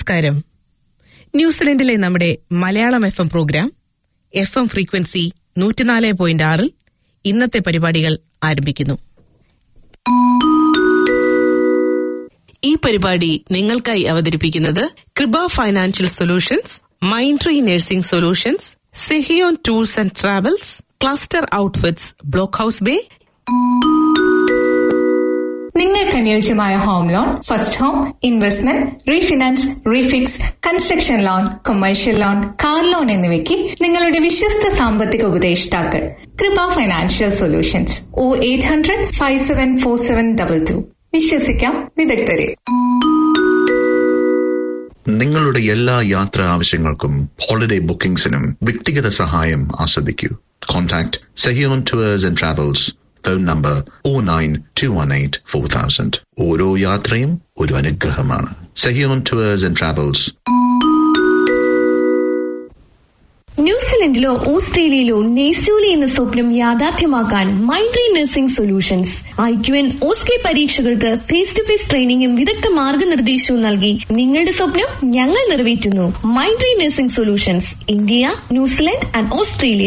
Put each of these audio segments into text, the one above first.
നമസ്കാരം. ന്യൂസിലൻഡിലെ നമ്മുടെ Malayalam FM program FM frequency 104.6 ഇന്നത്തെ പരിപാടികൾ ആരംഭിക്കുന്നു. ഈ പരിപാടി നിങ്ങൾക്കായി അവതരിപ്പിക്കുന്നത് Krupa financial solutions, mind tree nursing solutions, Sehion tours and travels, cluster outfits, block house bay. നിങ്ങൾക്ക് അനുയോജ്യമായ home loan, first home, investment, refinance, refix, construction loan, commercial loan, car loan എന്നിവയ്ക്ക് നിങ്ങളുടെ വിശ്വസ്ത സാമ്പത്തിക ഉപദേഷ്ടാക്കൾ കൃപ ഫൈനാൻഷ്യൽ സൊല്യൂഷൻസ്. 0800-574722. വിശ്വസിക്കാം, വിദഗ്ധരെ. നിങ്ങളുടെ എല്ലാ യാത്രാ ആവശ്യങ്ങൾക്കും ഹോളിഡേ ബുക്കിംഗ്സിനും വ്യക്തിഗത സഹായം ആസ്വദിക്കൂ. Contact Sehion tours and travels. Phone number 092184000. ഓരോ യാത്രയും ഒരു അനുഗ്രഹമാണ്. Sehion tours and travels. ന്യൂസിലൻഡിലോ ഓസ്ട്രേലിയയിലോ നെയ്സൂലി എന്ന സ്വപ്നം യാഥാർത്ഥ്യമാക്കാൻ mind tree nursing solutions IQN OSCE പരീക്ഷകൾക്ക് ഫേസ് ടു ഫേസ് ട്രെയിനിങ്ങും വിദഗ്ധ മാർഗനിർദ്ദേശവും നൽകി നിങ്ങളുടെ സ്വപ്നം ഞങ്ങൾ നിറവേറ്റുന്നു. Mind tree nursing solutions, India, New Zealand and Australia.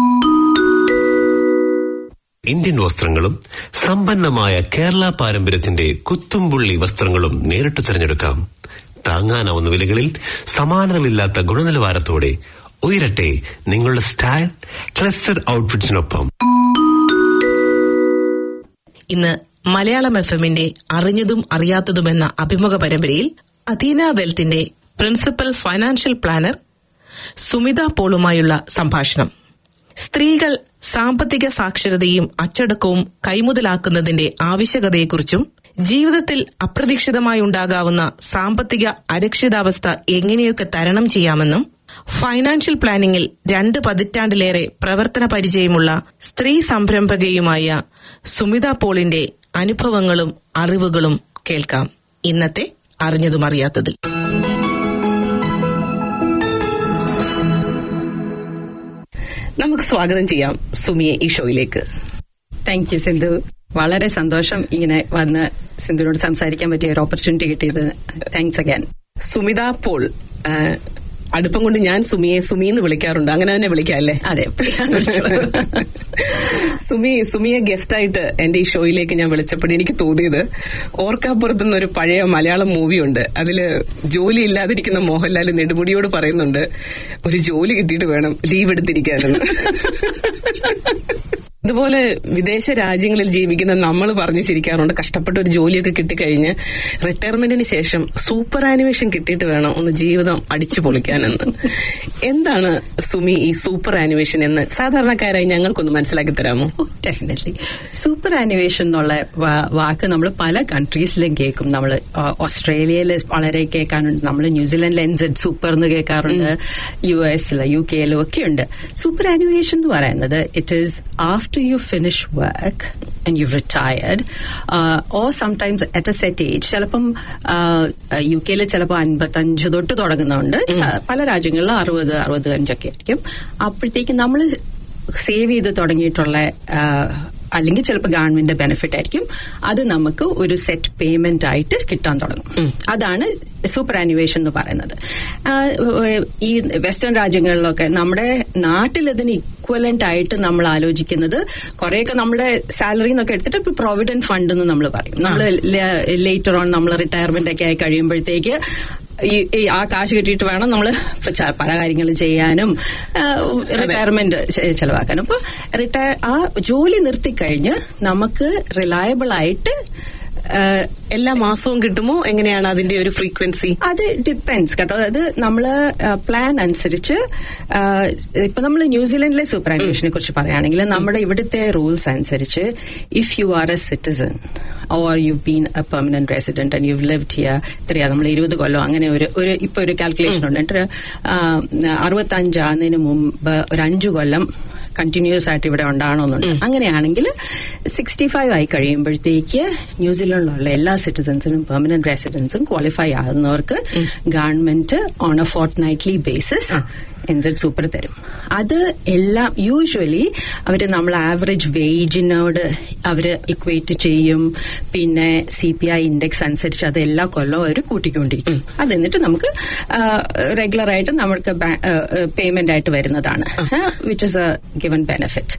Indian വസ്ത്രങ്ങളും സമ്പന്നമായ കേരള പാരമ്പര്യത്തിന്റെ കുത്തുംപുള്ളി വസ്ത്രങ്ങളും നേരിട്ട് തിരഞ്ഞെടുക്കാം. താങ്ങാനാവുന്ന വിലകളിൽ സമാനതകളില്ലാത്ത ഗുണനിലവാരത്തോടെ ഉയരട്ടെ നിങ്ങളുടെ സ്റ്റൈൽ ക്ലസ്റ്റർ ഔട്ട്ഫിറ്റ്സിനൊപ്പം. ഇന്ന് മലയാളം FMന്റെ അറിഞ്ഞതും അറിയാത്തതുമെന്ന അഭിമുഖ പരമ്പരയിൽ അഥീന വെൽത്തിന്റെ പ്രിൻസിപ്പൽ ഫൈനാൻഷ്യൽ പ്ലാനർ സുമിത പോളുമായുള്ള സംഭാഷണം. സ്ത്രീകൾ സാമ്പത്തിക സാക്ഷരതയും അച്ചടക്കവും കൈമുതലാക്കുന്നതിന്റെ ആവശ്യകതയെക്കുറിച്ചും ജീവിതത്തിൽ അപ്രതീക്ഷിതമായി ഉണ്ടാകാവുന്ന സാമ്പത്തിക അരക്ഷിതാവസ്ഥ എങ്ങനെയൊക്കെ തരണം ചെയ്യാമെന്നും ഫൈനാൻഷ്യൽ പ്ലാനിംഗിൽ 2 പതിറ്റാണ്ടിലേറെ പ്രവർത്തന പരിചയമുള്ള സ്ത്രീ സംരംഭകയുമായ സുമിത പോളിന്റെ അനുഭവങ്ങളും അറിവുകളും കേൾക്കാം ഇന്നത്തെ അറിഞ്ഞതും അറിയാത്തതിൽ. നമുക്ക് സ്വാഗതം ചെയ്യാം സുമിയെ ഈ ഷോയിലേക്ക്. Thank you Sindhu. വളരെ സന്തോഷം ഇങ്ങനെ വന്ന് സിന്ധുവിനോട് സംസാരിക്കാൻ പറ്റിയ ഒരു ഓപ്പർച്യൂണിറ്റി കിട്ടിയത്. Thanks again. സുമിത പോൾ, അടുപ്പം കൊണ്ട് ഞാൻ സുമിയെന്ന് വിളിക്കാറുണ്ട്. അങ്ങനെ തന്നെ വിളിക്കാം അല്ലേ? അതെ. സുമിയെ ഗസ്റ്റായിട്ട് എന്റെ ഈ ഷോയിലേക്ക് ഞാൻ വിളിച്ചപ്പോൾ എനിക്ക് തോന്നിയത്, ഓർക്കാപ്പുറത്തുനിന്നൊരു പഴയ മലയാളം മൂവിയുണ്ട്. അതില് ജോലി ഇല്ലാതിരിക്കുന്ന മോഹൻലാൽ നെടുമുടിയോട് പറയുന്നുണ്ട്, ഒരു ജോലി കിട്ടിയിട്ട് വേണം ലീവ് എടുത്തിരിക്കാനെന്ന്. ഇതുപോലെ വിദേശ രാജ്യങ്ങളിൽ ജീവിക്കുന്ന നമ്മൾ പറഞ്ഞു ചിരിക്കാറുണ്ട്, കഷ്ടപ്പെട്ട ഒരു ജോലിയൊക്കെ കിട്ടിക്കഴിഞ്ഞ് റിട്ടയർമെന്റിന് ശേഷം സൂപ്പർ ആനിമേഷൻ കിട്ടിയിട്ട് വേണം ഒന്ന് ജീവിതം അടിച്ചു പൊളിക്കാനെന്ന്. എന്താണ് സുമി ഈ സൂപ്പർ ആനിമേഷൻ എന്ന് സാധാരണക്കാരായി ഞങ്ങൾക്കൊന്ന് മനസ്സിലാക്കി തരാമോ? ഡെഫിനറ്റ്ലി. സൂപ്പർ ആനിമേഷൻ എന്നുള്ള വാക്ക് നമ്മൾ പല കൺട്രീസിലും കേൾക്കും. നമ്മൾ ഓസ്ട്രേലിയയിൽ വളരെ കേൾക്കാറുണ്ട്, നമ്മൾ ന്യൂസിലൻഡിൽ NZ സൂപ്പർ എന്ന് കേൾക്കാറുണ്ട്, US UK ഒക്കെ ഉണ്ട്. സൂപ്പർ ആനിമേഷൻ എന്ന് പറയുന്നത് it is after you finish work and you've retired, or sometimes at a set age. ചിലപ്പം UK ചിലപ്പോൾ 55 തൊട്ട് തുടങ്ങുന്നുണ്ട്, പല രാജ്യങ്ങളിൽ 60-65 ഒക്കെ ആയിരിക്കും. അപ്പോഴത്തേക്ക് നമ്മൾ സേവ് ചെയ്ത് തുടങ്ങിയിട്ടുള്ള അല്ലെങ്കിൽ ചിലപ്പോൾ ഗവൺമെന്റ് ബെനിഫിറ്റ് ആയിരിക്കും, അത് നമുക്ക് ഒരു സെറ്റ് പേയ്മെന്റ് ആയിട്ട് കിട്ടാൻ തുടങ്ങും. അതാണ് സൂപ്പർ ആനുവേഷൻ എന്ന് പറയുന്നത്. ഈ വെസ്റ്റേൺ രാജ്യങ്ങളിലൊക്കെ നമ്മുടെ നാട്ടിൽ അതിന് ഇക്വലന്റ് ആയിട്ട് നമ്മൾ ആലോചിക്കുന്നത് കുറെയൊക്കെ നമ്മുടെ സാലറി എന്നൊക്കെ എടുത്തിട്ട് ഇപ്പൊ പ്രൊവിഡന്റ് ഫണ്ട് എന്ന് നമ്മൾ പറയും. നമ്മൾ ലേറ്റർ ഓൺ നമ്മൾ റിട്ടയർമെന്റ് ഒക്കെ ആയി കഴിയുമ്പോഴത്തേക്ക് ആ കാശ് കിട്ടിയിട്ട് വേണം നമ്മൾ പല കാര്യങ്ങളും ചെയ്യാനും റിട്ടയർമെന്റ് ചെലവാക്കാനും. അപ്പൊ ആ ജോലി നിർത്തിക്കഴിഞ്ഞ് നമുക്ക് റിലയബിൾ ആയിട്ട് എല്ലാ മാസവും കിട്ടുമോ? എങ്ങനെയാണ് അതിന്റെ ഒരു ഫ്രീക്വൻസി? അത് ഡിപ്പെൻഡ്സ് കേട്ടോ. അത് നമ്മള് പ്ലാൻ അനുസരിച്ച് ഇപ്പൊ നമ്മൾ ന്യൂസിലൻഡിലെ സൂപ്പർ ആനുവേഷനെ കുറിച്ച് പറയുകയാണെങ്കിൽ നമ്മുടെ ഇവിടുത്തെ റൂൾസ് അനുസരിച്ച് if you are a citizen or you been a permanent resident and you lived here നമ്മൾ 20 കൊല്ലം അങ്ങനെ ഒരു ഇപ്പൊ ഒരു കാൽക്കുലേഷൻ ഉണ്ട്. 65 ആകുന്നതിന് മുമ്പ് ഒരു 5 കൊല്ലം കണ്ടിന്യൂസ് ആയിട്ട് ഇവിടെ ഉണ്ടാകണമെന്നുണ്ട്. അങ്ങനെയാണെങ്കിൽ 65 ആയി കഴിയുമ്പോഴത്തേക്ക് ന്യൂസിലൻഡിലുള്ള എല്ലാ സിറ്റിസൺസിനും പെർമനന്റ് റെസിഡൻസും ക്വാളിഫൈ ആകുന്നവർക്ക് government on a fortnightly basis NZ super തരും. അത് എല്ലാം യൂഷ്വലി അവര് നമ്മൾ ആവറേജ് വേജിനോട് അവര് ഇക്വേറ്റ് ചെയ്യും. പിന്നെ CPI ഇൻഡെക്സ് അനുസരിച്ച് അത് എല്ലാ കൊല്ലവും അവർ കൂട്ടിക്കൊണ്ടിരിക്കും. അത് എന്നിട്ട് നമുക്ക് റെഗുലർ ആയിട്ട് നമുക്ക് പേയ്മെന്റ് ആയിട്ട് വരുന്നതാണ്, which is a given benefit.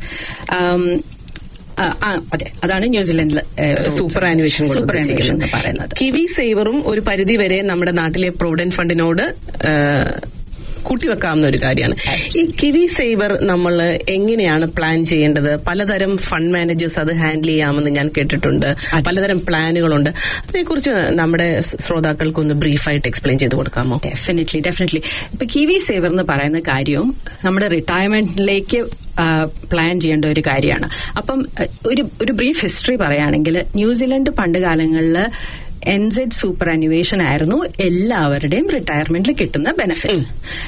അതെ, അതാണ് ന്യൂസിലൻഡിൽ സൂപ്പർ ആനുവേഷൻ എന്ന് പറയുന്നത്. കിവി സേവറും ഒരു പരിധി വരെ നമ്മുടെ നാട്ടിലെ പ്രൊവിഡന്റ് ഫണ്ടിനോട് കൂട്ടിവെക്കാവുന്ന ഒരു കാര്യമാണ്. ഈ കിവി സേവർ നമ്മൾ എങ്ങനെയാണ് പ്ലാൻ ചെയ്യേണ്ടത്? പലതരം ഫണ്ട് മാനേജേഴ്സ് അത് ഹാൻഡിൽ ചെയ്യാമെന്ന് ഞാൻ കേട്ടിട്ടുണ്ട്. പലതരം പ്ലാനുകളുണ്ട്. അതിനെക്കുറിച്ച് നമ്മുടെ ശ്രോതാക്കൾക്കൊന്ന് ബ്രീഫായിട്ട് എക്സ്പ്ലെയിൻ ചെയ്ത് കൊടുക്കാമോ? ഡെഫിനറ്റ്ലി. ഇപ്പൊ കിവി സേവർ എന്ന് പറയുന്ന കാര്യവും നമ്മുടെ റിട്ടയർമെന്റിലേക്ക് പ്ലാൻ ചെയ്യേണ്ട ഒരു കാര്യമാണ്. അപ്പം ഒരു ബ്രീഫ് ഹിസ്റ്ററി പറയുകയാണെങ്കിൽ, ന്യൂസിലൻഡ് പണ്ട് കാലങ്ങളിൽ NZ സൂപ്പർ ആനുവേഷൻ ആയിരുന്നു എല്ലാവരുടെയും റിട്ടയർമെന്റിൽ കിട്ടുന്ന ബെനിഫിറ്റ്.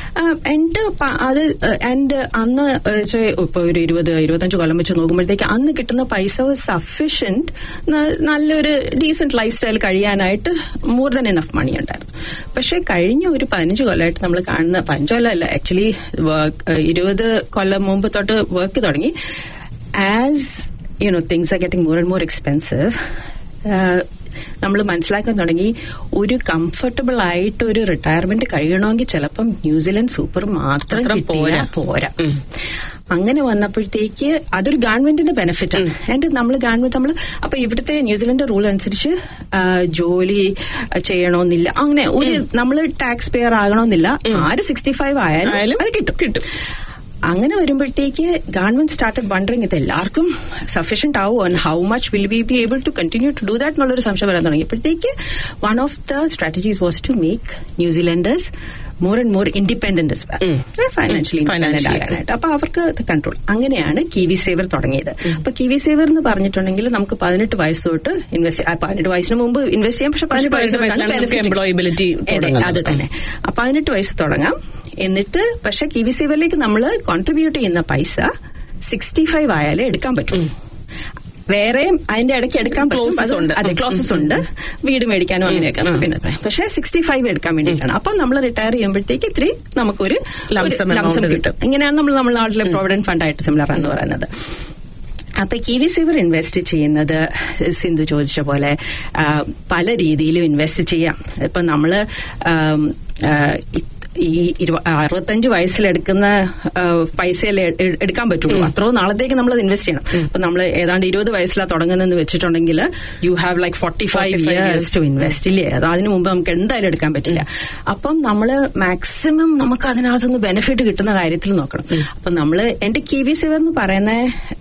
അന്ന് ഇപ്പൊ ഒരു 20-25 കൊല്ലം വെച്ച് നോക്കുമ്പോഴത്തേക്ക് അന്ന് കിട്ടുന്ന പൈസ സഫിഷ്യന്റ്, നല്ലൊരു ഡീസന്റ് ലൈഫ് സ്റ്റൈൽ കഴിയാനായിട്ട് മോർ ദൻ എനഫ് മണി ഉണ്ടായിരുന്നു. പക്ഷെ കഴിഞ്ഞ ഒരു 15 കൊല്ലമായിട്ട് നമ്മൾ കാണുന്ന, 15 കൊല്ലമല്ല ആക്ച്വലി 20 കൊല്ലം മുമ്പ് തൊട്ട് വർക്ക് തുടങ്ങി. As things are getting more and more expensive, നമ്മൾ മനസ്സിലാക്കാൻ തുടങ്ങി ഒരു കംഫർട്ടബിൾ ആയിട്ട് ഒരു റിട്ടയർമെന്റ് കഴിയണമെങ്കിൽ ചിലപ്പം ന്യൂസിലൻഡ് സൂപ്പർ മാത്രം പോരാ. അങ്ങനെ വന്നപ്പോഴത്തേക്ക് അതൊരു ഗവൺമെന്റിന്റെ ബെനിഫിറ്റ് ആണ്. ആൻഡ് നമ്മൾ അപ്പൊ ഇവിടുത്തെ ന്യൂസിലൻഡ് റൂൾ അനുസരിച്ച് ജോലി ചെയ്യണമെന്നില്ല, അങ്ങനെ ഒരു നമ്മൾ ടാക്സ് പേയർ ആകണമെന്നില്ല. ആര് 65 ആയാലും അത് കിട്ടും. അങ്ങനെ വരുമ്പോഴത്തേക്ക് ഗവൺമെന്റ് സ്റ്റാർട്ടഡ് വണ്ടറിങ് ഇത് എല്ലാവർക്കും സഫീഷ്യന്റ് ആവും, and how much will we be able to continue to do that എന്നുള്ളൊരു സംശയം വരാൻ തുടങ്ങിയപ്പോഴത്തേക്ക് one of the strategies was to make ന്യൂസിലൻഡേഴ്സ് more and more independent as well, financially independent ആകാനായിട്ട്. അപ്പൊ അവർക്ക് കൺട്രോൾ. അങ്ങനെയാണ് കിവി സേവർ തുടങ്ങിയത്. അപ്പൊ കിവി സേവർ എന്ന് പറഞ്ഞിട്ടുണ്ടെങ്കിൽ നമുക്ക് 18 വയസ്സ് തൊട്ട് ഇൻവെസ്റ്റ് ചെയ്യാം. 18 വയസ്സിന് മുമ്പ് ഇൻവെസ്റ്റ് ചെയ്യാം, പക്ഷെ 18 എംപ്ലോയബിലിറ്റി അത് തന്നെ. 18 വയസ്സ് തുടങ്ങാം. എന്നിട്ട് പക്ഷെ കിവി സേവറിലേക്ക് നമ്മൾ കോൺട്രിബ്യൂട്ട് ചെയ്യുന്ന പൈസ 65 ആയാലേ എടുക്കാൻ പറ്റും. വേറെ അതിന്റെ ഇടയ്ക്ക് എടുക്കാൻ പറ്റും, അതെ ക്ലോസസ് ഉണ്ട്, വീട് മേടിക്കാനോ അങ്ങനെയൊക്കെ. പിന്നെ പക്ഷെ 65 എടുക്കാൻ വേണ്ടിയിട്ടാണ്. അപ്പം നമ്മൾ റിട്ടയർ ചെയ്യുമ്പോഴത്തേക്ക് ഇത്തിരി നമുക്കൊരു ലംസം കിട്ടും. ഇങ്ങനെയാണ് നമ്മുടെ നാട്ടിലെ പ്രോവിഡന്റ് ഫണ്ട് ആയിട്ട് സിമിലർ എന്ന് പറയുന്നത്. അപ്പൊ കിവി സേവർ ഇൻവെസ്റ്റ് ചെയ്യുന്നത് സിന്ധു ചോദിച്ച പോലെ പല രീതിയിലും ഇൻവെസ്റ്റ് ചെയ്യാം. ഇപ്പൊ നമ്മള് ഈ 65 വയസ്സിലെടുക്കുന്ന പൈസയിൽ എടുക്കാൻ പറ്റുള്ളൂ. അത്രയും നാളത്തേക്ക് നമ്മൾ അത് ഇൻവെസ്റ്റ് ചെയ്യണം. അപ്പൊ നമ്മൾ ഏതാണ്ട് 20 വയസ്സിലാണ് തുടങ്ങുന്നതെന്ന് വെച്ചിട്ടുണ്ടെങ്കിൽ you have like 45 years to invest, ഇല്ലേ? അതിനു മുമ്പ് നമുക്ക് എന്തായാലും എടുക്കാൻ പറ്റില്ല. അപ്പം നമ്മൾ മാക്സിമം നമുക്ക് അതിനകത്തുനിന്ന് ബെനിഫിറ്റ് കിട്ടുന്ന കാര്യത്തിൽ നോക്കണം. അപ്പൊ നമ്മൾ എന്റെ കിവി സേവർ എന്ന് പറയുന്ന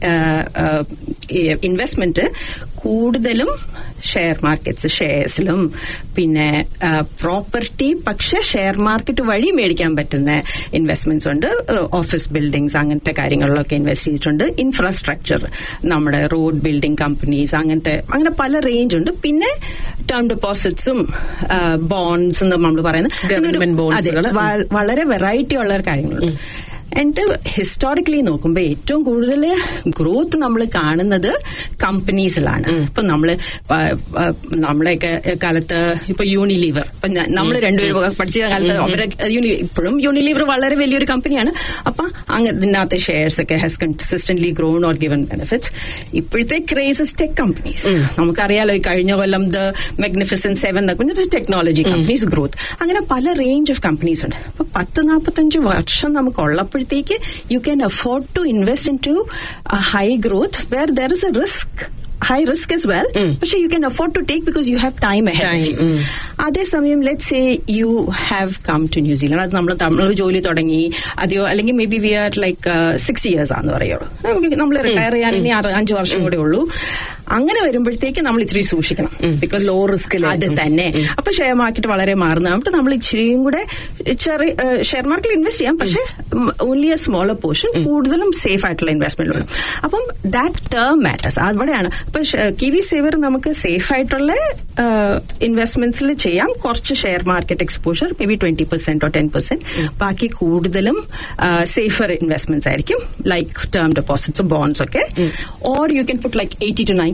ഇൻവെസ്റ്റ്മെന്റ് കൂടുതലും ഷെയർ മാർക്കറ്റ്സ്, ഷെയർസിലും പിന്നെ പ്രോപ്പർട്ടി, പക്ഷെ ഷെയർ മാർക്കറ്റ് വഴി മേടിക്കാൻ പറ്റുന്ന ഇൻവെസ്റ്റ്മെന്റ്സ് ഉണ്ട്. ഓഫീസ് ബിൽഡിംഗ്സ് അങ്ങനത്തെ കാര്യങ്ങളിലൊക്കെ ഇൻവെസ്റ്റ് ചെയ്തിട്ടുണ്ട്. ഇൻഫ്രാസ്ട്രക്ചർ, നമ്മുടെ റോഡ് ബിൽഡിംഗ് കമ്പനീസ്, അങ്ങനെ പല റേഞ്ച് ഉണ്ട്. പിന്നെ ടേം ഡെപ്പോസിറ്റ്സും ബോണ്ട്സ് എന്ന് നമ്മൾ പറയുന്നത് വളരെ വെറൈറ്റി ഉള്ള കാര്യങ്ങളുണ്ട്. ആൻഡ് ഹിസ്റ്റോറിക്കലി നോക്കുമ്പോൾ ഏറ്റവും കൂടുതൽ ഗ്രോത്ത് നമ്മൾ കാണുന്നത് കമ്പനീസിലാണ്. ഇപ്പൊ നമ്മളെയൊക്കെ കാലത്ത് ഇപ്പൊ യൂണിലീവർ, ഇപ്പൊ നമ്മൾ രണ്ടുപേരും പഠിച്ച കാലത്ത് അവരെ ഇപ്പോഴും യൂണിലീവർ വളരെ വലിയൊരു കമ്പനിയാണ്. അപ്പൊ അതിനകത്ത് ഷെയർസ് ഒക്കെ has consistently grown or given benefits. ഇപ്പോഴത്തെ ക്രേസസ് ടെക് കമ്പനീസ് നമുക്കറിയാലോ, ഈ കഴിഞ്ഞ കൊല്ലം the magnificent 7 technology companies growth, അങ്ങനെ പല റേഞ്ച് ഓഫ് കമ്പനീസ് ഉണ്ട്. അപ്പൊ 10-45 വർഷം നമുക്ക് ഉള്ളപ്പോഴത്തേക്ക് you can afford to invest into a high growth where there is a high risk as well, but you can afford to take because you have time ahead of you. അതേ സമയം let's say you have come to New Zealand, അത് നമ്മൾ ജോലി തുടങ്ങി അതെയോ അല്ലെങ്കിൽ maybe we are like 60 years ആണെന്ന് പറയുള്ളൂ, നമ്മൾ റിട്ടയർ ചെയ്യാൻ ഇനി 5 വർഷം കൂടെ ഉള്ളൂ. അങ്ങനെ വരുമ്പോഴത്തേക്ക് നമ്മൾ ഇത്തിരി സൂക്ഷിക്കണം, ബിക്കോസ് ലോ റിസ്ക് അത് തന്നെ. അപ്പൊ ഷെയർ മാർക്കറ്റ് വളരെ മാറുന്നതായിട്ട് നമ്മൾ ഇച്ചിരിയും കൂടെ ഷെയർ മാർക്കറ്റിൽ ഇൻവെസ്റ്റ് ചെയ്യാം, പക്ഷെ ഓൺലി എ സ്മോളർ പോർഷൻ, കൂടുതലും സേഫ് ആയിട്ടുള്ള ഇൻവെസ്റ്റ്മെന്റ് വേണം. അപ്പം ദാറ്റ് ടേം മാറ്റേഴ്സ് അവിടെയാണ്. അപ്പൊ കിവി സേവർ നമുക്ക് സേഫ് ആയിട്ടുള്ള ഇൻവെസ്റ്റ്മെന്റ്സിൽ ചെയ്യാം. കുറച്ച് share market exposure maybe 20% or 10%, ബാക്കി കൂടുതലും സേഫർ ഇൻവെസ്റ്റ്മെന്റ്സ് ആയിരിക്കും, ലൈക്ക് ടേം ഡെപ്പോസിറ്റ്സ്, ബോണ്ട്സ് ഒക്കെ. Or you can put like 80 to 90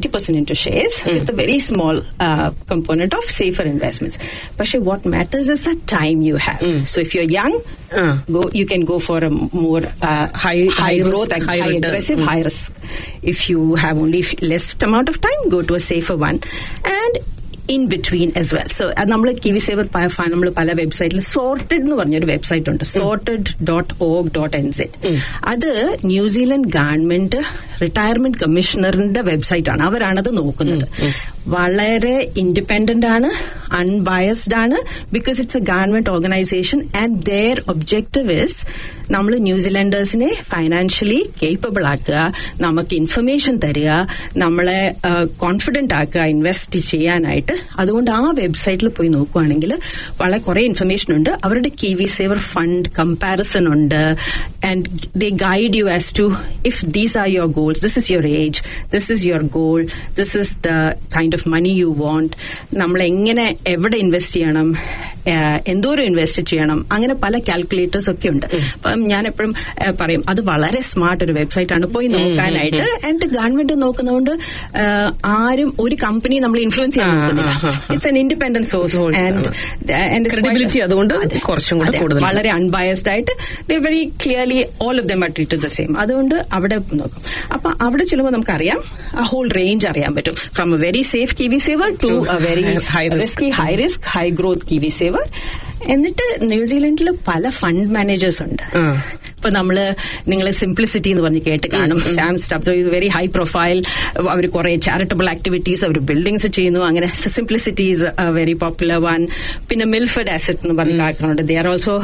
90% into shares with a very small component of safer investments. But what matters is the time you have. So if you're young, you can go for a more high growth, high aggressive, high risk. If you have only less amount of time, go to a safer one. And in between as well. So നമ്മൾ KiwiSaver നമ്മൾ പല വെബ്സൈറ്റിൽ sorted എന്ന് പറഞ്ഞൊരു website ഉണ്ട്, sorted.org.nz. അത് New Zealand government retirement കമ്മീഷണറിന്റെ website ആണ്. അവരാണത് നോക്കുന്നത്. വളരെ ഇൻഡിപെൻഡന്റ് ആണ്, അൺബയസ്ഡ് ആണ്, because it's a government organisation and their objective is നമ്മൾ ന്യൂസിലൻഡേഴ്സിനെ ഫൈനാൻഷ്യലി കേപ്പബിൾ ആക്കുക, നമുക്ക് ഇൻഫർമേഷൻ തരിക, നമ്മളെ കോൺഫിഡന്റ് ആക്കുക ഇൻവെസ്റ്റ് ചെയ്യാനായിട്ട്. അതുകൊണ്ട് ആ വെബ്സൈറ്റിൽ പോയി നോക്കുവാണെങ്കിൽ വളരെ കുറെ ഇൻഫർമേഷൻ ഉണ്ട്. അവരുടെ KiwiSaver ഫണ്ട് കമ്പാരിസൺ ഉണ്ട്. And they guide you as to if these are your goals, this is your age, this is your goal, this is the kind of money you want, നമ്മൾ എങ്ങനെ എവിടെ invest ചെയ്യണം, എന്തോരം invest ചെയ്യണം, അങ്ങനെ പല calculators ഒക്കെ ഉണ്ട്. അപ്പം ഞാൻ എപ്പോഴും പറയും അത് വളരെ സ്മാർട്ട് ഒരു വെബ്സൈറ്റ് ആണ്, പോയി നോക്കാനായിട്ട്. ആൻഡ് ഗവൺമെന്റ് നോക്കുന്നതുകൊണ്ട് ആരും ഒരു കമ്പനി നമ്മൾ ഇൻഫ്ലുവൻസ് ചെയ്യാൻ നോക്കുന്നില്ല. It's an independent source and credibility അതുകൊണ്ട് കുറച്ചും കൂടെ കൂടുതൽ വളരെ അൺബയസ്ഡ് ആയിട്ട് they very clearly all of them are treated the same. അതുകൊണ്ട് അവിടെ നോക്കും. അപ്പൊ അവിടെ ചെല്ലുമ്പോൾ നമുക്കറിയാം ആ ഹോൾ റേഞ്ച് അറിയാൻ പറ്റും, from a very safe KiwiSaver to a very risky high risk high growth KiwiSaver. എന്നിട്ട് ന്യൂസിലൻഡിൽ പല ഫണ്ട് മാനേജേഴ്സ് ഉണ്ട്. ഇപ്പൊ നിങ്ങൾ സിംപ്ലിസിറ്റി എന്ന് പറഞ്ഞ് കേട്ട് കാണും. Sam Stubbs very high profile, അവർ കുറെ ചാരിറ്റബിൾ ആക്ടിവിറ്റീസ്, അവർ ബിൽഡിംഗ്സ് ചെയ്യുന്നു. അങ്ങനെ simplicity is very popular one. പിന്നെ മിൽഫർഡ് അസറ്റ് എന്ന് പറഞ്ഞ് കേൾക്കുന്നുണ്ട്. ദേ ആർ ഓൾസോ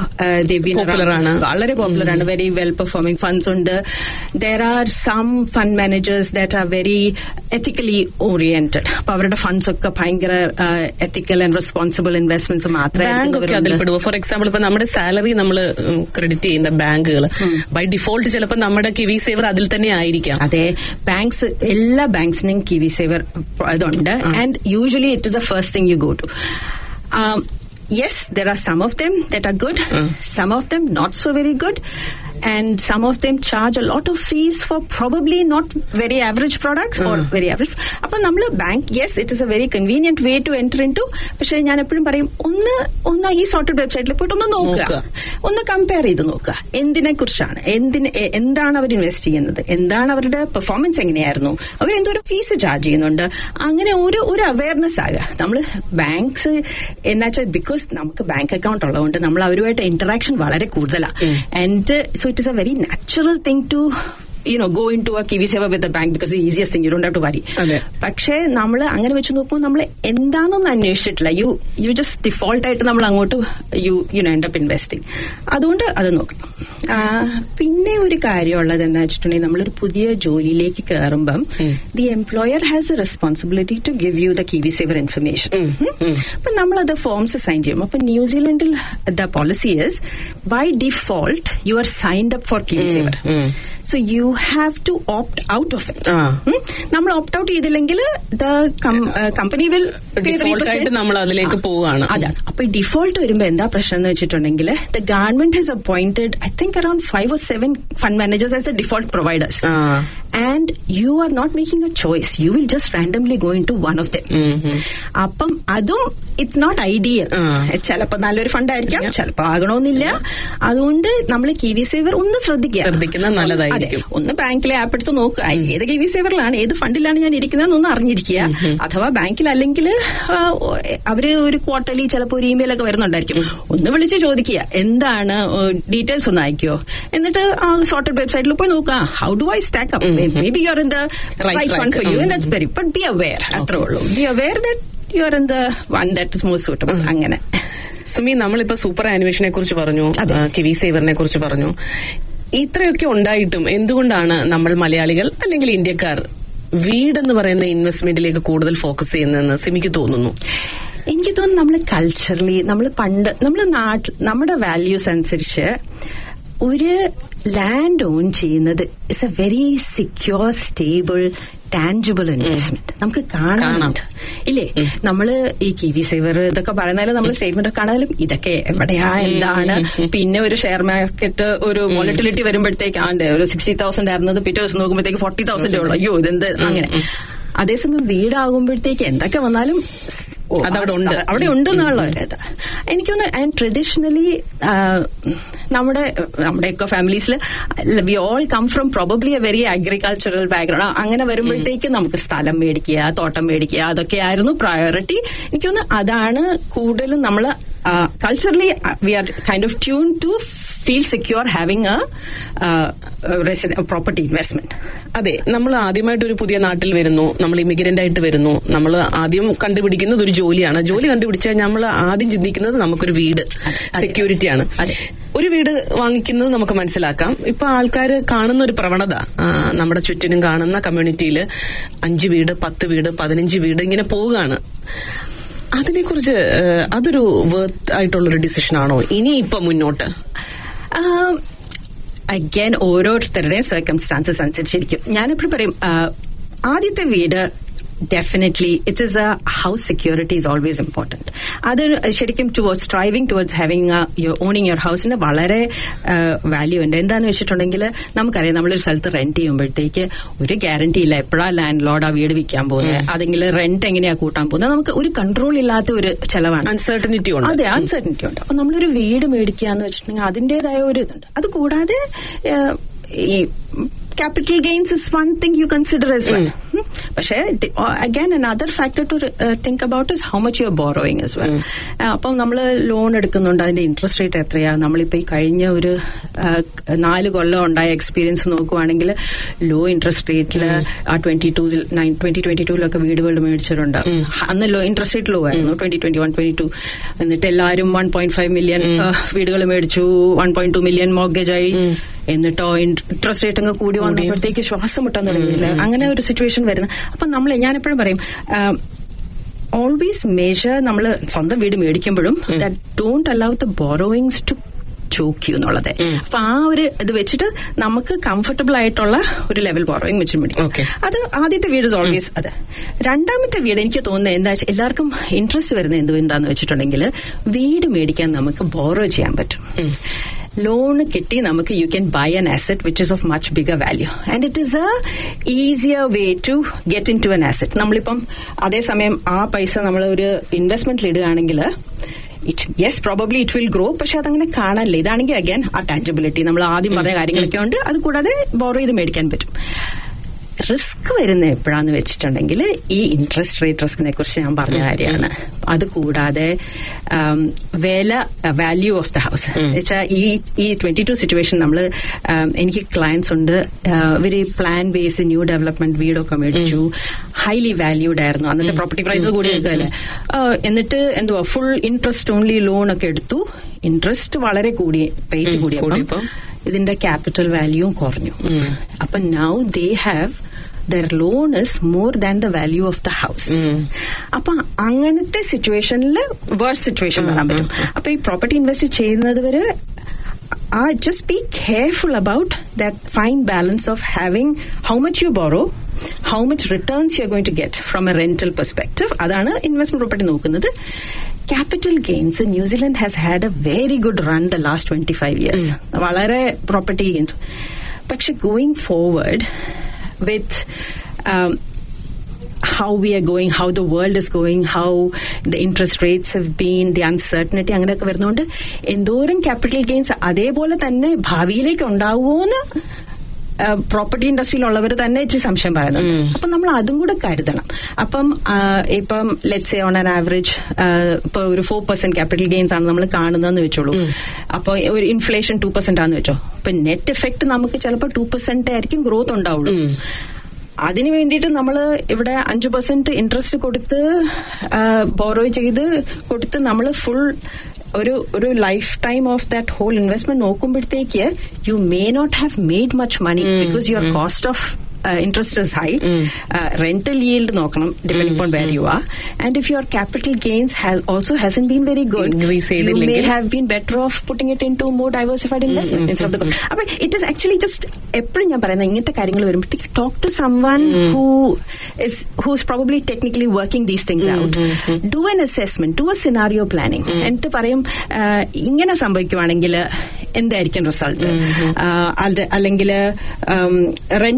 വളരെ പോപ്പുലർ ആണ്. വെരി വെൽ പെർഫോമിംഗ് ഫണ്ട്സ് ഉണ്ട്. There are some fund managers that are very ethically oriented. അപ്പൊ അവരുടെ ഫണ്ട്സ് ഒക്കെ ഭയങ്കര എത്തിക്കൽ ആൻഡ് റെസ്പോൺസിബിൾ ഇൻവെസ്റ്റ്മെന്റ്സ് മാത്രമേ. ഫോർ എക്സാമ്പിൾ ഇപ്പൊ നമ്മുടെ സാലറി നമ്മൾ ക്രെഡിറ്റ് ചെയ്യുന്ന ബാങ്കുകൾ ബൈ ഡിഫോൾട്ട് ചിലപ്പോൾ നമ്മുടെ KiwiSaver അതിൽ തന്നെ ആയിരിക്കാം. അതെ, ബാങ്ക്സ് എല്ലാ ബാങ്ക്സിനും KiwiSaver ഇതുണ്ട്. And usually it is the first thing you go to. Yes, there are some of them that are good, some of them not so very good, and some of them charge a lot of fees for probably not very average products or very average. Appo nammal bank, yes, it is a very convenient way to enter into. പക്ഷേ ഞാൻ എപ്പോഴും പറയും ഒന്ന് ഈ sorted വെബ്സൈറ്റിൽ പോയിട്ട് ഒന്ന് നോക്കുക, ഒന്ന് കമ്പയർ ചെയ്ത് നോക്കുക എന്തിനെ കുറിച്ചാണ്, എന്താണ് അവർ ഇൻവെസ്റ്റ് ചെയ്യുന്നത്, എന്താണ് അവരുടെ പെർഫോമൻസ് എങ്ങനെയായിരുന്നു, അവർ എന്തോരം ഫീസ് ചാർജ് ചെയ്യുന്നുണ്ട്, അങ്ങനെ ഒരു അവയർനെസ് ആകുക. നമ്മൾ ബാങ്ക്സ് എന്നുവെച്ചാൽ ബിക്കോസ് നമുക്ക് ബാങ്ക് അക്കൗണ്ട് ഉള്ളതുകൊണ്ട് നമ്മൾ അവരുമായിട്ട് ഇന്ററാക്ഷൻ വളരെ കൂടുതലാണ്. And so it is a very natural thing to go into a KiwiSaver with the bank because the easiest thing, you don't have to worry. പക്ഷേ നമ്മൾ അങ്ങനെ വെച്ച് നോക്കുമ്പോൾ നമ്മൾ എന്താണെന്നൊന്നും അന്വേഷിച്ചിട്ടില്ല. യു ജസ്റ്റ് ഡിഫോൾട്ട് ആയിട്ട് നമ്മൾ അങ്ങോട്ട് യു എൻഡ് അപ്പ് ഇൻവെസ്റ്റിംഗ്. അതുകൊണ്ട് അത് നോക്കണം. പിന്നെ ഒരു കാര്യമുള്ളത് എന്താ വെച്ചിട്ടുണ്ടെങ്കിൽ നമ്മളൊരു പുതിയ ജോലിയിലേക്ക് കയറുമ്പം the employer has a responsibility to give you the KiwiSaver information. അപ്പൊ നമ്മളത് ഫോംസ് സൈൻ ചെയ്യും. അപ്പൊ ന്യൂസിലൻഡിൽ the policy is by default you are signed up for KiwiSaver. So you have to opt out of it. നമ്മൾ opt out ചെയ്തില്ലെങ്കിൽ the company will pay the 3%. നമ്മൾ അതിലേക്ക് പോവുകയാണ്. അതാണ്. അപ്പൊ ഡിഫോൾട്ട് വരുമ്പോൾ എന്താ പ്രശ്നം എന്ന് വെച്ചിട്ടുണ്ടെങ്കിൽ the government has appointed I think around 5 or 7 fund managers as the default providers. And you are not making a choice. You will just randomly go into one of them. അപ്പം അതും it's not ideal. ചിലപ്പോൾ നല്ലൊരു fund ആയിരിക്കാം, ചിലപ്പോൾ ആകണമെന്നില്ല. അതുകൊണ്ട് നമ്മൾ KiwiSaver ഒന്ന് ശ്രദ്ധിക്കുന്നത് നല്ലതായിരിക്കും. ഒന്ന് ബാങ്കിലെ ആപ്പ് എടുത്ത് നോക്കുക, ഏത് KiwiSaverലാണ് ഏത് ഫണ്ടിലാണ് ഞാൻ ഇരിക്കുന്നതെന്ന് ഒന്ന് അറിഞ്ഞിരിക്കുക. അഥവാ ബാങ്കിലല്ലെങ്കിൽ അവര് ഒരു ക്വാർട്ടർലി ചിലപ്പോൾ ഒരു ഇമെയിൽ ഒക്കെ വരുന്നുണ്ടായിരിക്കും, ഒന്ന് വിളിച്ച് ചോദിക്കുക എന്താണ് ഡീറ്റെയിൽസ് ഒന്ന് അയക്കുമോ. എന്നിട്ട് ആ സോർട്ടഡ് വെബ്സൈറ്റിൽ പോയി നോക്കുക, how do I stack up, maybe you are in the right fund for you and that's very, but be aware, അത്രേ ഉള്ളൂ. Be aware that you are in the one that is more suitable. അങ്ങനെ സുമി, നമ്മളിപ്പോ super ആനിമേഷനെ കുറിച്ച് പറഞ്ഞു, KiwiSaverനെ കുറിച്ച് പറഞ്ഞു. ഇത്രയൊക്കെ ഉണ്ടായിട്ടും എന്തുകൊണ്ടാണ് നമ്മൾ മലയാളികൾ അല്ലെങ്കിൽ ഇന്ത്യക്കാർ വീടെന്ന് പറയുന്ന ഇൻവെസ്റ്റ്മെന്റിലേക്ക് കൂടുതൽ ഫോക്കസ് ചെയ്യുന്നതെന്ന് സിമിക്ക് തോന്നുന്നു? എനിക്ക് തോന്നുന്നു നമ്മൾ കൾച്ചറലി നമ്മുടെ വാല്യൂസ് അനുസരിച്ച് ഒരു ലാൻഡ് ഓൺ ചെയ്യുന്നത് it's a very secure, stable, tangible investment. നമുക്ക് കാണാനുണ്ട് ഇല്ലേ? നമ്മള് ഈ KiwiSaver ഇതൊക്കെ പറയുന്നാലും നമ്മൾ സ്റ്റേറ്റ്മെന്റ് ഒക്കെ കാണാനും ഇതൊക്കെ എവിടെയാ എന്താണ്. പിന്നെ ഒരു ഷെയർ മാർക്കറ്റ് ഒരു വോളറ്റിലിറ്റി വരുമ്പോഴത്തേക്ക് ഒരു 60,000 ആയിരുന്നത് പിറ്റേ ദിവസം നോക്കുമ്പോഴത്തേക്ക് 40,000 ഉള്ളൂ. അയ്യോ ഇതെന്ത് അങ്ങനെ. അതേസമയം വീടാകുമ്പോഴത്തേക്ക് എന്തൊക്കെ വന്നാലും അവിടെ ഉണ്ടെന്നുള്ള ഒരു ഇത് എനിക്കൊന്ന്. ആൻഡ് ട്രഡീഷണലി നമ്മുടെയൊക്കെ ഫാമിലീസിൽ we all come from probably a very agricultural background. അങ്ങനെ വരുമ്പോഴത്തേക്ക് നമുക്ക് സ്ഥലം മേടിക്കുക, തോട്ടം മേടിക്കുക, അതൊക്കെയായിരുന്നു പ്രയോറിറ്റി. എനിക്കൊന്ന് അതാണ് കൂടുതലും നമ്മൾ culturally we are kind of tuned to feel secure having a property investment. അതെ, നമ്മൾ ആദ്യമായിട്ട് ഒരു പുതിയ നാട്ടിൽ വരുന്നു, നമ്മൾ ഇമിഗ്രന്റ് ആയിട്ട് വരുന്നു, നമ്മൾ ആദ്യം കണ്ടുപിടിക്കുന്നത് ഒരു ജോലിയാണ്. ജോലി കണ്ടുപിടിച്ചാൽ നമ്മൾ ആദ്യം ചിന്തിക്കുന്നത് നമുക്കൊരു വീട്, സെക്യൂരിറ്റിയാണ്. ഒരു വീട് വാങ്ങിക്കുന്നത് നമുക്ക് മനസ്സിലാക്കാം. ഇപ്പൊ ആൾക്കാർ കാണുന്ന ഒരു പ്രവണത, നമ്മുടെ ചുറ്റിനും കാണുന്ന കമ്മ്യൂണിറ്റിയിൽ 5 വീട്, 10 വീട്, 15 വീട് ഇങ്ങനെ പോവുകയാണ്. അതിനെക്കുറിച്ച് അതൊരു വർത്ത് ആയിട്ടുള്ളൊരു ഡിസിഷനാണോ ഇനി ഇപ്പൊ മുന്നോട്ട്? അഗൈൻ ഓരോരുത്തരുടെയും സർക്കംസ്റ്റാൻസസ് അനുസരിച്ചിരിക്കും. ഞാനെപ്പോഴും പറയും, ആദ്യത്തെ വീട് definitely it is a house security is always important. അത് ശരിക്കും towards striving towards having your owning your house ന് വളരെ വാല്യൂ ഉണ്ട്. എന്താന്ന് വെച്ചിട്ടുണ്ടെങ്കിൽ നമുക്കറിയാം, നമ്മളൊരു സ്ഥലത്ത് റെന്റ് ചെയ്യുമ്പോഴത്തേക്ക് ഒരു ഗ്യാരണ്ടി ഇല്ല എപ്പോഴാ ലാൻഡ് ലോഡ് ആ വീട് വിൽക്കാൻ പോകുന്നത്, അതെങ്കിൽ റെന്റ് എങ്ങനെയാ കൂട്ടാൻ പോകുന്നത്, നമുക്ക് ഒരു കൺട്രോൾ ഇല്ലാത്ത ഒരു ചെലവാണ്, അൺസർട്ടനിറ്റി ഉണ്ട്. അതെ, അൺസർട്ടനിറ്റി ഉണ്ട്. അപ്പൊ നമ്മളൊരു വീട് മേടിക്കുക എന്ന് വെച്ചിട്ടുണ്ടെങ്കിൽ അതിന്റേതായ ഒരു ഇതുണ്ട്. അത് കൂടാതെ ഈ capital gains is one thing you consider as well. പക്ഷേ again another factor to think about is how much you're borrowing as well. അപ്പം നമ്മൾ ലോൺ എടുക്കുന്നുണ്ട്, അതിന്റെ ഇൻട്രസ്റ്റ് റേറ്റ് എത്രയാ? നമ്മളിപ്പോ ഈ കഴിഞ്ഞ ഒരു 4 കൊല്ലം ഉണ്ടായ എക്സ്പീരിയൻസ് നോക്കുവാണെങ്കിൽ ലോ ഇൻട്രസ്റ്റ് റേറ്റിൽ ആ 2022 വീടുകൾ മേടിച്ചിട്ടുണ്ട്. അന്ന് ലോ ഇൻട്രസ്റ്റ് റേറ്റ് ലോ ആയിരുന്നു, 2021, 2022. എന്നിട്ട് എല്ലാവരും 1.5 മില്യൺ വീടുകൾ മേടിച്ചു, 1.2 മില്യൺ മോർഗേജ് ആയി. എന്നിട്ടോ ഇൻട്രസ്റ്റ് റേറ്റ് അങ്ങ് കൂടി വന്നപ്പോഴത്തേക്ക് ശ്വാസം മുട്ടാൻ തുടങ്ങിയില്ല. അങ്ങനെ ഒരു സിറ്റുവേഷൻ വരുന്നത്. അപ്പൊ ഞാനെപ്പോഴും പറയും, ഓൾവേസ് മേജർ നമ്മൾ സ്വന്തം വീട് മേടിക്കുമ്പോഴും that don't allow the borrowings to choke you എന്നുള്ളത്. അപ്പൊ ആ ഒരു ഇത് വെച്ചിട്ട് നമുക്ക് കംഫർട്ടബിൾ ആയിട്ടുള്ള ഒരു ലെവൽ ബോറോയിങ് വെച്ച് മേടിക്കും. അത് ആദ്യത്തെ വീട് ഓൾവേസ് അത്. രണ്ടാമത്തെ വീട് എനിക്ക് തോന്നുന്നത് എന്താ വെച്ചാൽ എല്ലാവർക്കും ഇൻട്രസ്റ്റ് വരുന്നത് എന്തുകൊണ്ടാന്ന് വെച്ചിട്ടുണ്ടെങ്കിൽ വീട് മേടിക്കാൻ നമുക്ക് ബോറോ ചെയ്യാൻ പറ്റും. ലോൺ കിട്ടി നമുക്ക് you can buy an asset which is of much bigger value and it is a easier way to get into an asset. നമ്മളിപ്പം അതേസമയം ആ പൈസ നമ്മൾ ഒരു ഇൻവെസ്റ്റ്മെന്റിൽ ഇടുകയാണെങ്കിൽ yes probably it will grow, പക്ഷെ അതങ്ങനെ കാണാനില്ല. ഇതാണെങ്കിൽ അഗൈൻ ആ ടാഞ്ചിബിലിറ്റി നമ്മൾ ആദ്യം പറഞ്ഞ കാര്യങ്ങളൊക്കെ ഉണ്ട്. അത് കൂടാതെ ബോറോ ചെയ്ത് മേടിക്കാൻ പറ്റും. റിസ്ക് വരുന്ന എപ്പോഴാന്ന് വെച്ചിട്ടുണ്ടെങ്കിൽ ഈ ഇൻട്രസ്റ്റ് റേറ്റ് റിസ്കിനെ കുറിച്ച് ഞാൻ പറഞ്ഞ കാര്യമാണ്. അത് കൂടാതെ വാല്യൂ ഓഫ് ദ ഹൗസ് വെച്ചാൽ ഈ 22 സിറ്റുവേഷൻ നമ്മൾ എനിക്ക് ക്ലയൻസ് ഉണ്ട്, ഇവര് പ്ലാൻ ബേസ് ന്യൂ ഡെവലപ്മെന്റ് വീടൊക്കെ മേടിച്ചു, ഹൈലി വാല്യൂഡ് ആയിരുന്നു, അന്നത്തെ പ്രോപ്പർട്ടി പ്രൈസ് കൂടി എടുക്കല്ലേ. എന്നിട്ട് എന്തുവാ ഫുൾ ഇൻട്രസ്റ്റ് ഓൺലി ലോൺ ഒക്കെ എടുത്തു, ഇൻട്രസ്റ്റ് വളരെ കൂടി, റേറ്റ് കൂടിയപ്പോൾ ഇതിന്റെ ക്യാപിറ്റൽ വാല്യൂവും കുറഞ്ഞു. അപ്പൊ now they have their loan is more than the value of the house. അപ്പൊ അങ്ങനത്തെ സിറ്റുവേഷനിൽ വേഴ്സ് സിറ്റുവേഷൻ വരാൻ പറ്റും. അപ്പൊ ഈ പ്രോപ്പർട്ടി ഇൻവെസ്റ്റ് ചെയ്യുന്നത് വരെ just be careful about that fine balance of having how much you borrow, how much returns you're going to get from a rental perspective. അതാണ് ഇൻവെസ്റ്റ്മെന്റ് പ്രോപ്പർട്ടി നോക്കുന്നത്. Capital gains, New Zealand has had a very good run the last 25 years. വളരെ property gains. പക്ഷെ going forward with how we are going, how the world is going, how the interest rates have been, the uncertainty അങ്ങനെയൊക്കെ വരുന്നതുകൊണ്ട് എന്തോരം capital gains അതേപോലെ തന്നെ ഭാവിയിലേക്ക് ഉണ്ടാവുമോന്ന് property ഇൻഡസ്ട്രിയിലുള്ളവർ തന്നെ ഇച്ചിരി സംശയം പറയുന്നുണ്ട്. അപ്പൊ നമ്മൾ അതും കൂടെ കരുതണം. ഇപ്പം let's say on an average ഇപ്പൊ ഒരു 4% ക്യാപിറ്റൽ ഗെയിൻസ് ആണ് നമ്മൾ കാണുന്നതെന്ന് വെച്ചോളൂ. അപ്പൊ ഒരു ഇൻഫ്ലേഷൻ 2% ആണെന്ന് വെച്ചോ. അപ്പൊ നെറ്റ് എഫക്ട് നമുക്ക് ചിലപ്പോൾ 2% ആയിരിക്കും ഗ്രോത്ത് ഉണ്ടാവുള്ളൂ. അതിന് വേണ്ടിയിട്ട് നമ്മൾ ഇവിടെ 5% ഇൻട്രസ്റ്റ് കൊടുത്ത് ബോറോ ചെയ്ത് കൊടുത്ത് നമ്മൾ ഫുൾ ഒരു lifetime of that whole investment നോക്കുമ്പോഴത്തേക്ക് you may not have made much money because your cost of interest is high. Rental yield നോക്കണം depending upon where you are, and if your capital gains hasn't been very good, you may have been better off putting it into more diversified investment instead of the. അപ്പൊ it is actually just എപ്പോഴും ഞാൻ പറയുന്നത് ഇങ്ങനത്തെ കാര്യങ്ങൾ വരുമ്പോഴത്തേക്ക് talk to someone who's probably technically working these things out. Do an assessment, do a scenario planning. എന്നിട്ട് പറയും ഇങ്ങനെ സംഭവിക്കുവാണെങ്കിൽ എന്തായിരിക്കും റിസൾട്ട്, അല്ലെങ്കിൽ റെന്റ് ഇല്ലാണ്ട്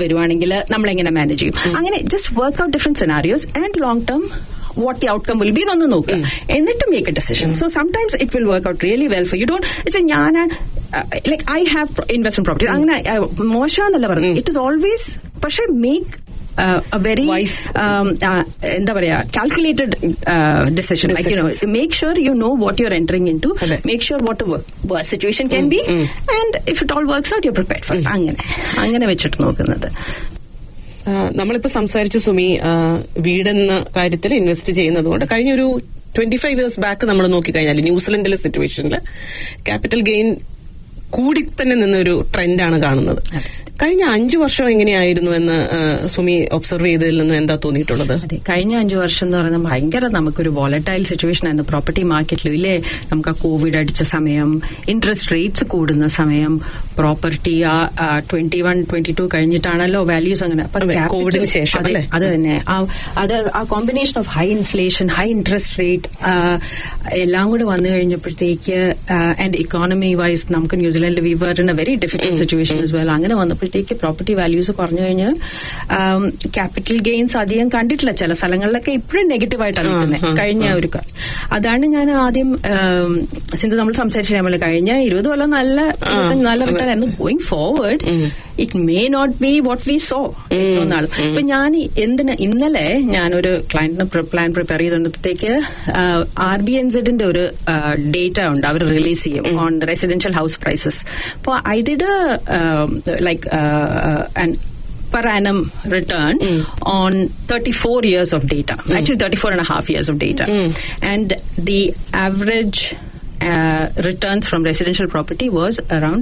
വരുവാണെങ്കിൽ നമ്മൾ എങ്ങനെ മാനേജ് ചെയ്യും, അങ്ങനെ just work out different scenarios and long term what the outcome will be എന്നൊന്ന് നോക്കുക, എന്നിട്ട് make a decision. So sometimes it will work out really well for you. ഞാൻ like I have investment property, അങ്ങനെ മോശമെന്നല്ല പറഞ്ഞത്, it is always, പക്ഷെ make a very എന്താ പറയാ calculated decision. Like, you know, make sure you know what you're entering into, make sure what the worst situation can be, and if it all works out you're prepared for it. അങ്ങനെ വെച്ചിട്ട് നോക്കുന്നത്. നമ്മളിപ്പോ സംസാരിച്ചു സുമി വീടെന്ന കാര്യത്തിൽ invest ചെയ്യുന്നത് കൊണ്ട് കഴിഞ്ഞ ഒരു 25 years ബാക്ക് നമ്മൾ നോക്കിക്കഴിഞ്ഞാൽ ന്യൂസിലൻഡിലെ സിറ്റുവേഷനിൽ ക്യാപിറ്റൽ ഗെയിൻ കൂടി തന്നെ നിന്നൊരു ട്രെൻഡാണ് കാണുന്നത്. കഴിഞ്ഞ 5 വർഷം എങ്ങനെയായിരുന്നു എന്ന് സുമി ഒബ്സർവ് ചെയ്തതിൽ നിന്ന് എന്താ തോന്നിയിട്ടുള്ളത്? അതെ, കഴിഞ്ഞ 5 വർഷം എന്ന് പറയുന്നത് ഭയങ്കര നമുക്കൊരു വോളറ്റൈൽ സിറ്റുവേഷൻ ആയിരുന്നു പ്രോപ്പർട്ടി മാർക്കറ്റിൽ. ഇല്ലേ, നമുക്ക് ആ കോവിഡ് അടിച്ച സമയം, ഇൻട്രസ്റ്റ് റേറ്റ്സ് കൂടുന്ന സമയം, പ്രോപ്പർട്ടി 21-22 കഴിഞ്ഞിട്ടാണല്ലോ വാല്യൂസ് അങ്ങനെ കോവിഡിന് ശേഷം. അത് തന്നെ ആ combination of high inflation, high interest rate എല്ലാം കൂടെ വന്നു കഴിഞ്ഞപ്പോഴത്തേക്ക് ആൻഡ് ഇക്കോണമി വൈസ് നമുക്ക് ന്യൂസിലൻഡിൽ we were in a very difficult situation as well. അങ്ങനെ വന്നപ്പോഴത്തേക്ക് പ്രോപ്പർട്ടി വാല്യൂസ് കുറഞ്ഞു കഴിഞ്ഞ് ക്യാപിറ്റൽ ഗെയിൻസ് അധികം കണ്ടിട്ടില്ല. ചില സ്ഥലങ്ങളിലൊക്കെ ഇപ്പോഴും നെഗറ്റീവായിട്ടാണ് നിൽക്കുന്നത്. കഴിഞ്ഞ ഒരു അതാണ് ഞാൻ ആദ്യം സിന്ധു നമ്മൾ സംസാരിച്ചില്ല, കഴിഞ്ഞ 20 കൊല്ലം നല്ല റിട്ടേൺ ആയിരുന്നു. Going forward it may not be what we saw നാൾ. ഇപ്പൊ ഞാൻ ഇന്നലെ ഞാനൊരു ക്ലയന്റിന് പ്ലാൻ പ്രിപ്പയർ ചെയ്തപ്പോഴത്തേക്ക് RBNZന്റെ ഒരു ഡേറ്റ ഉണ്ട്, അവർ റിലീസ് ചെയ്യും ഓൺ റെസിഡൻഷ്യൽ ഹൗസ് പ്രൈസസ്. അപ്പോൾ I did like per annum return on 34 years of data, actually 34 and a half years of data, and the average returns from residential property was around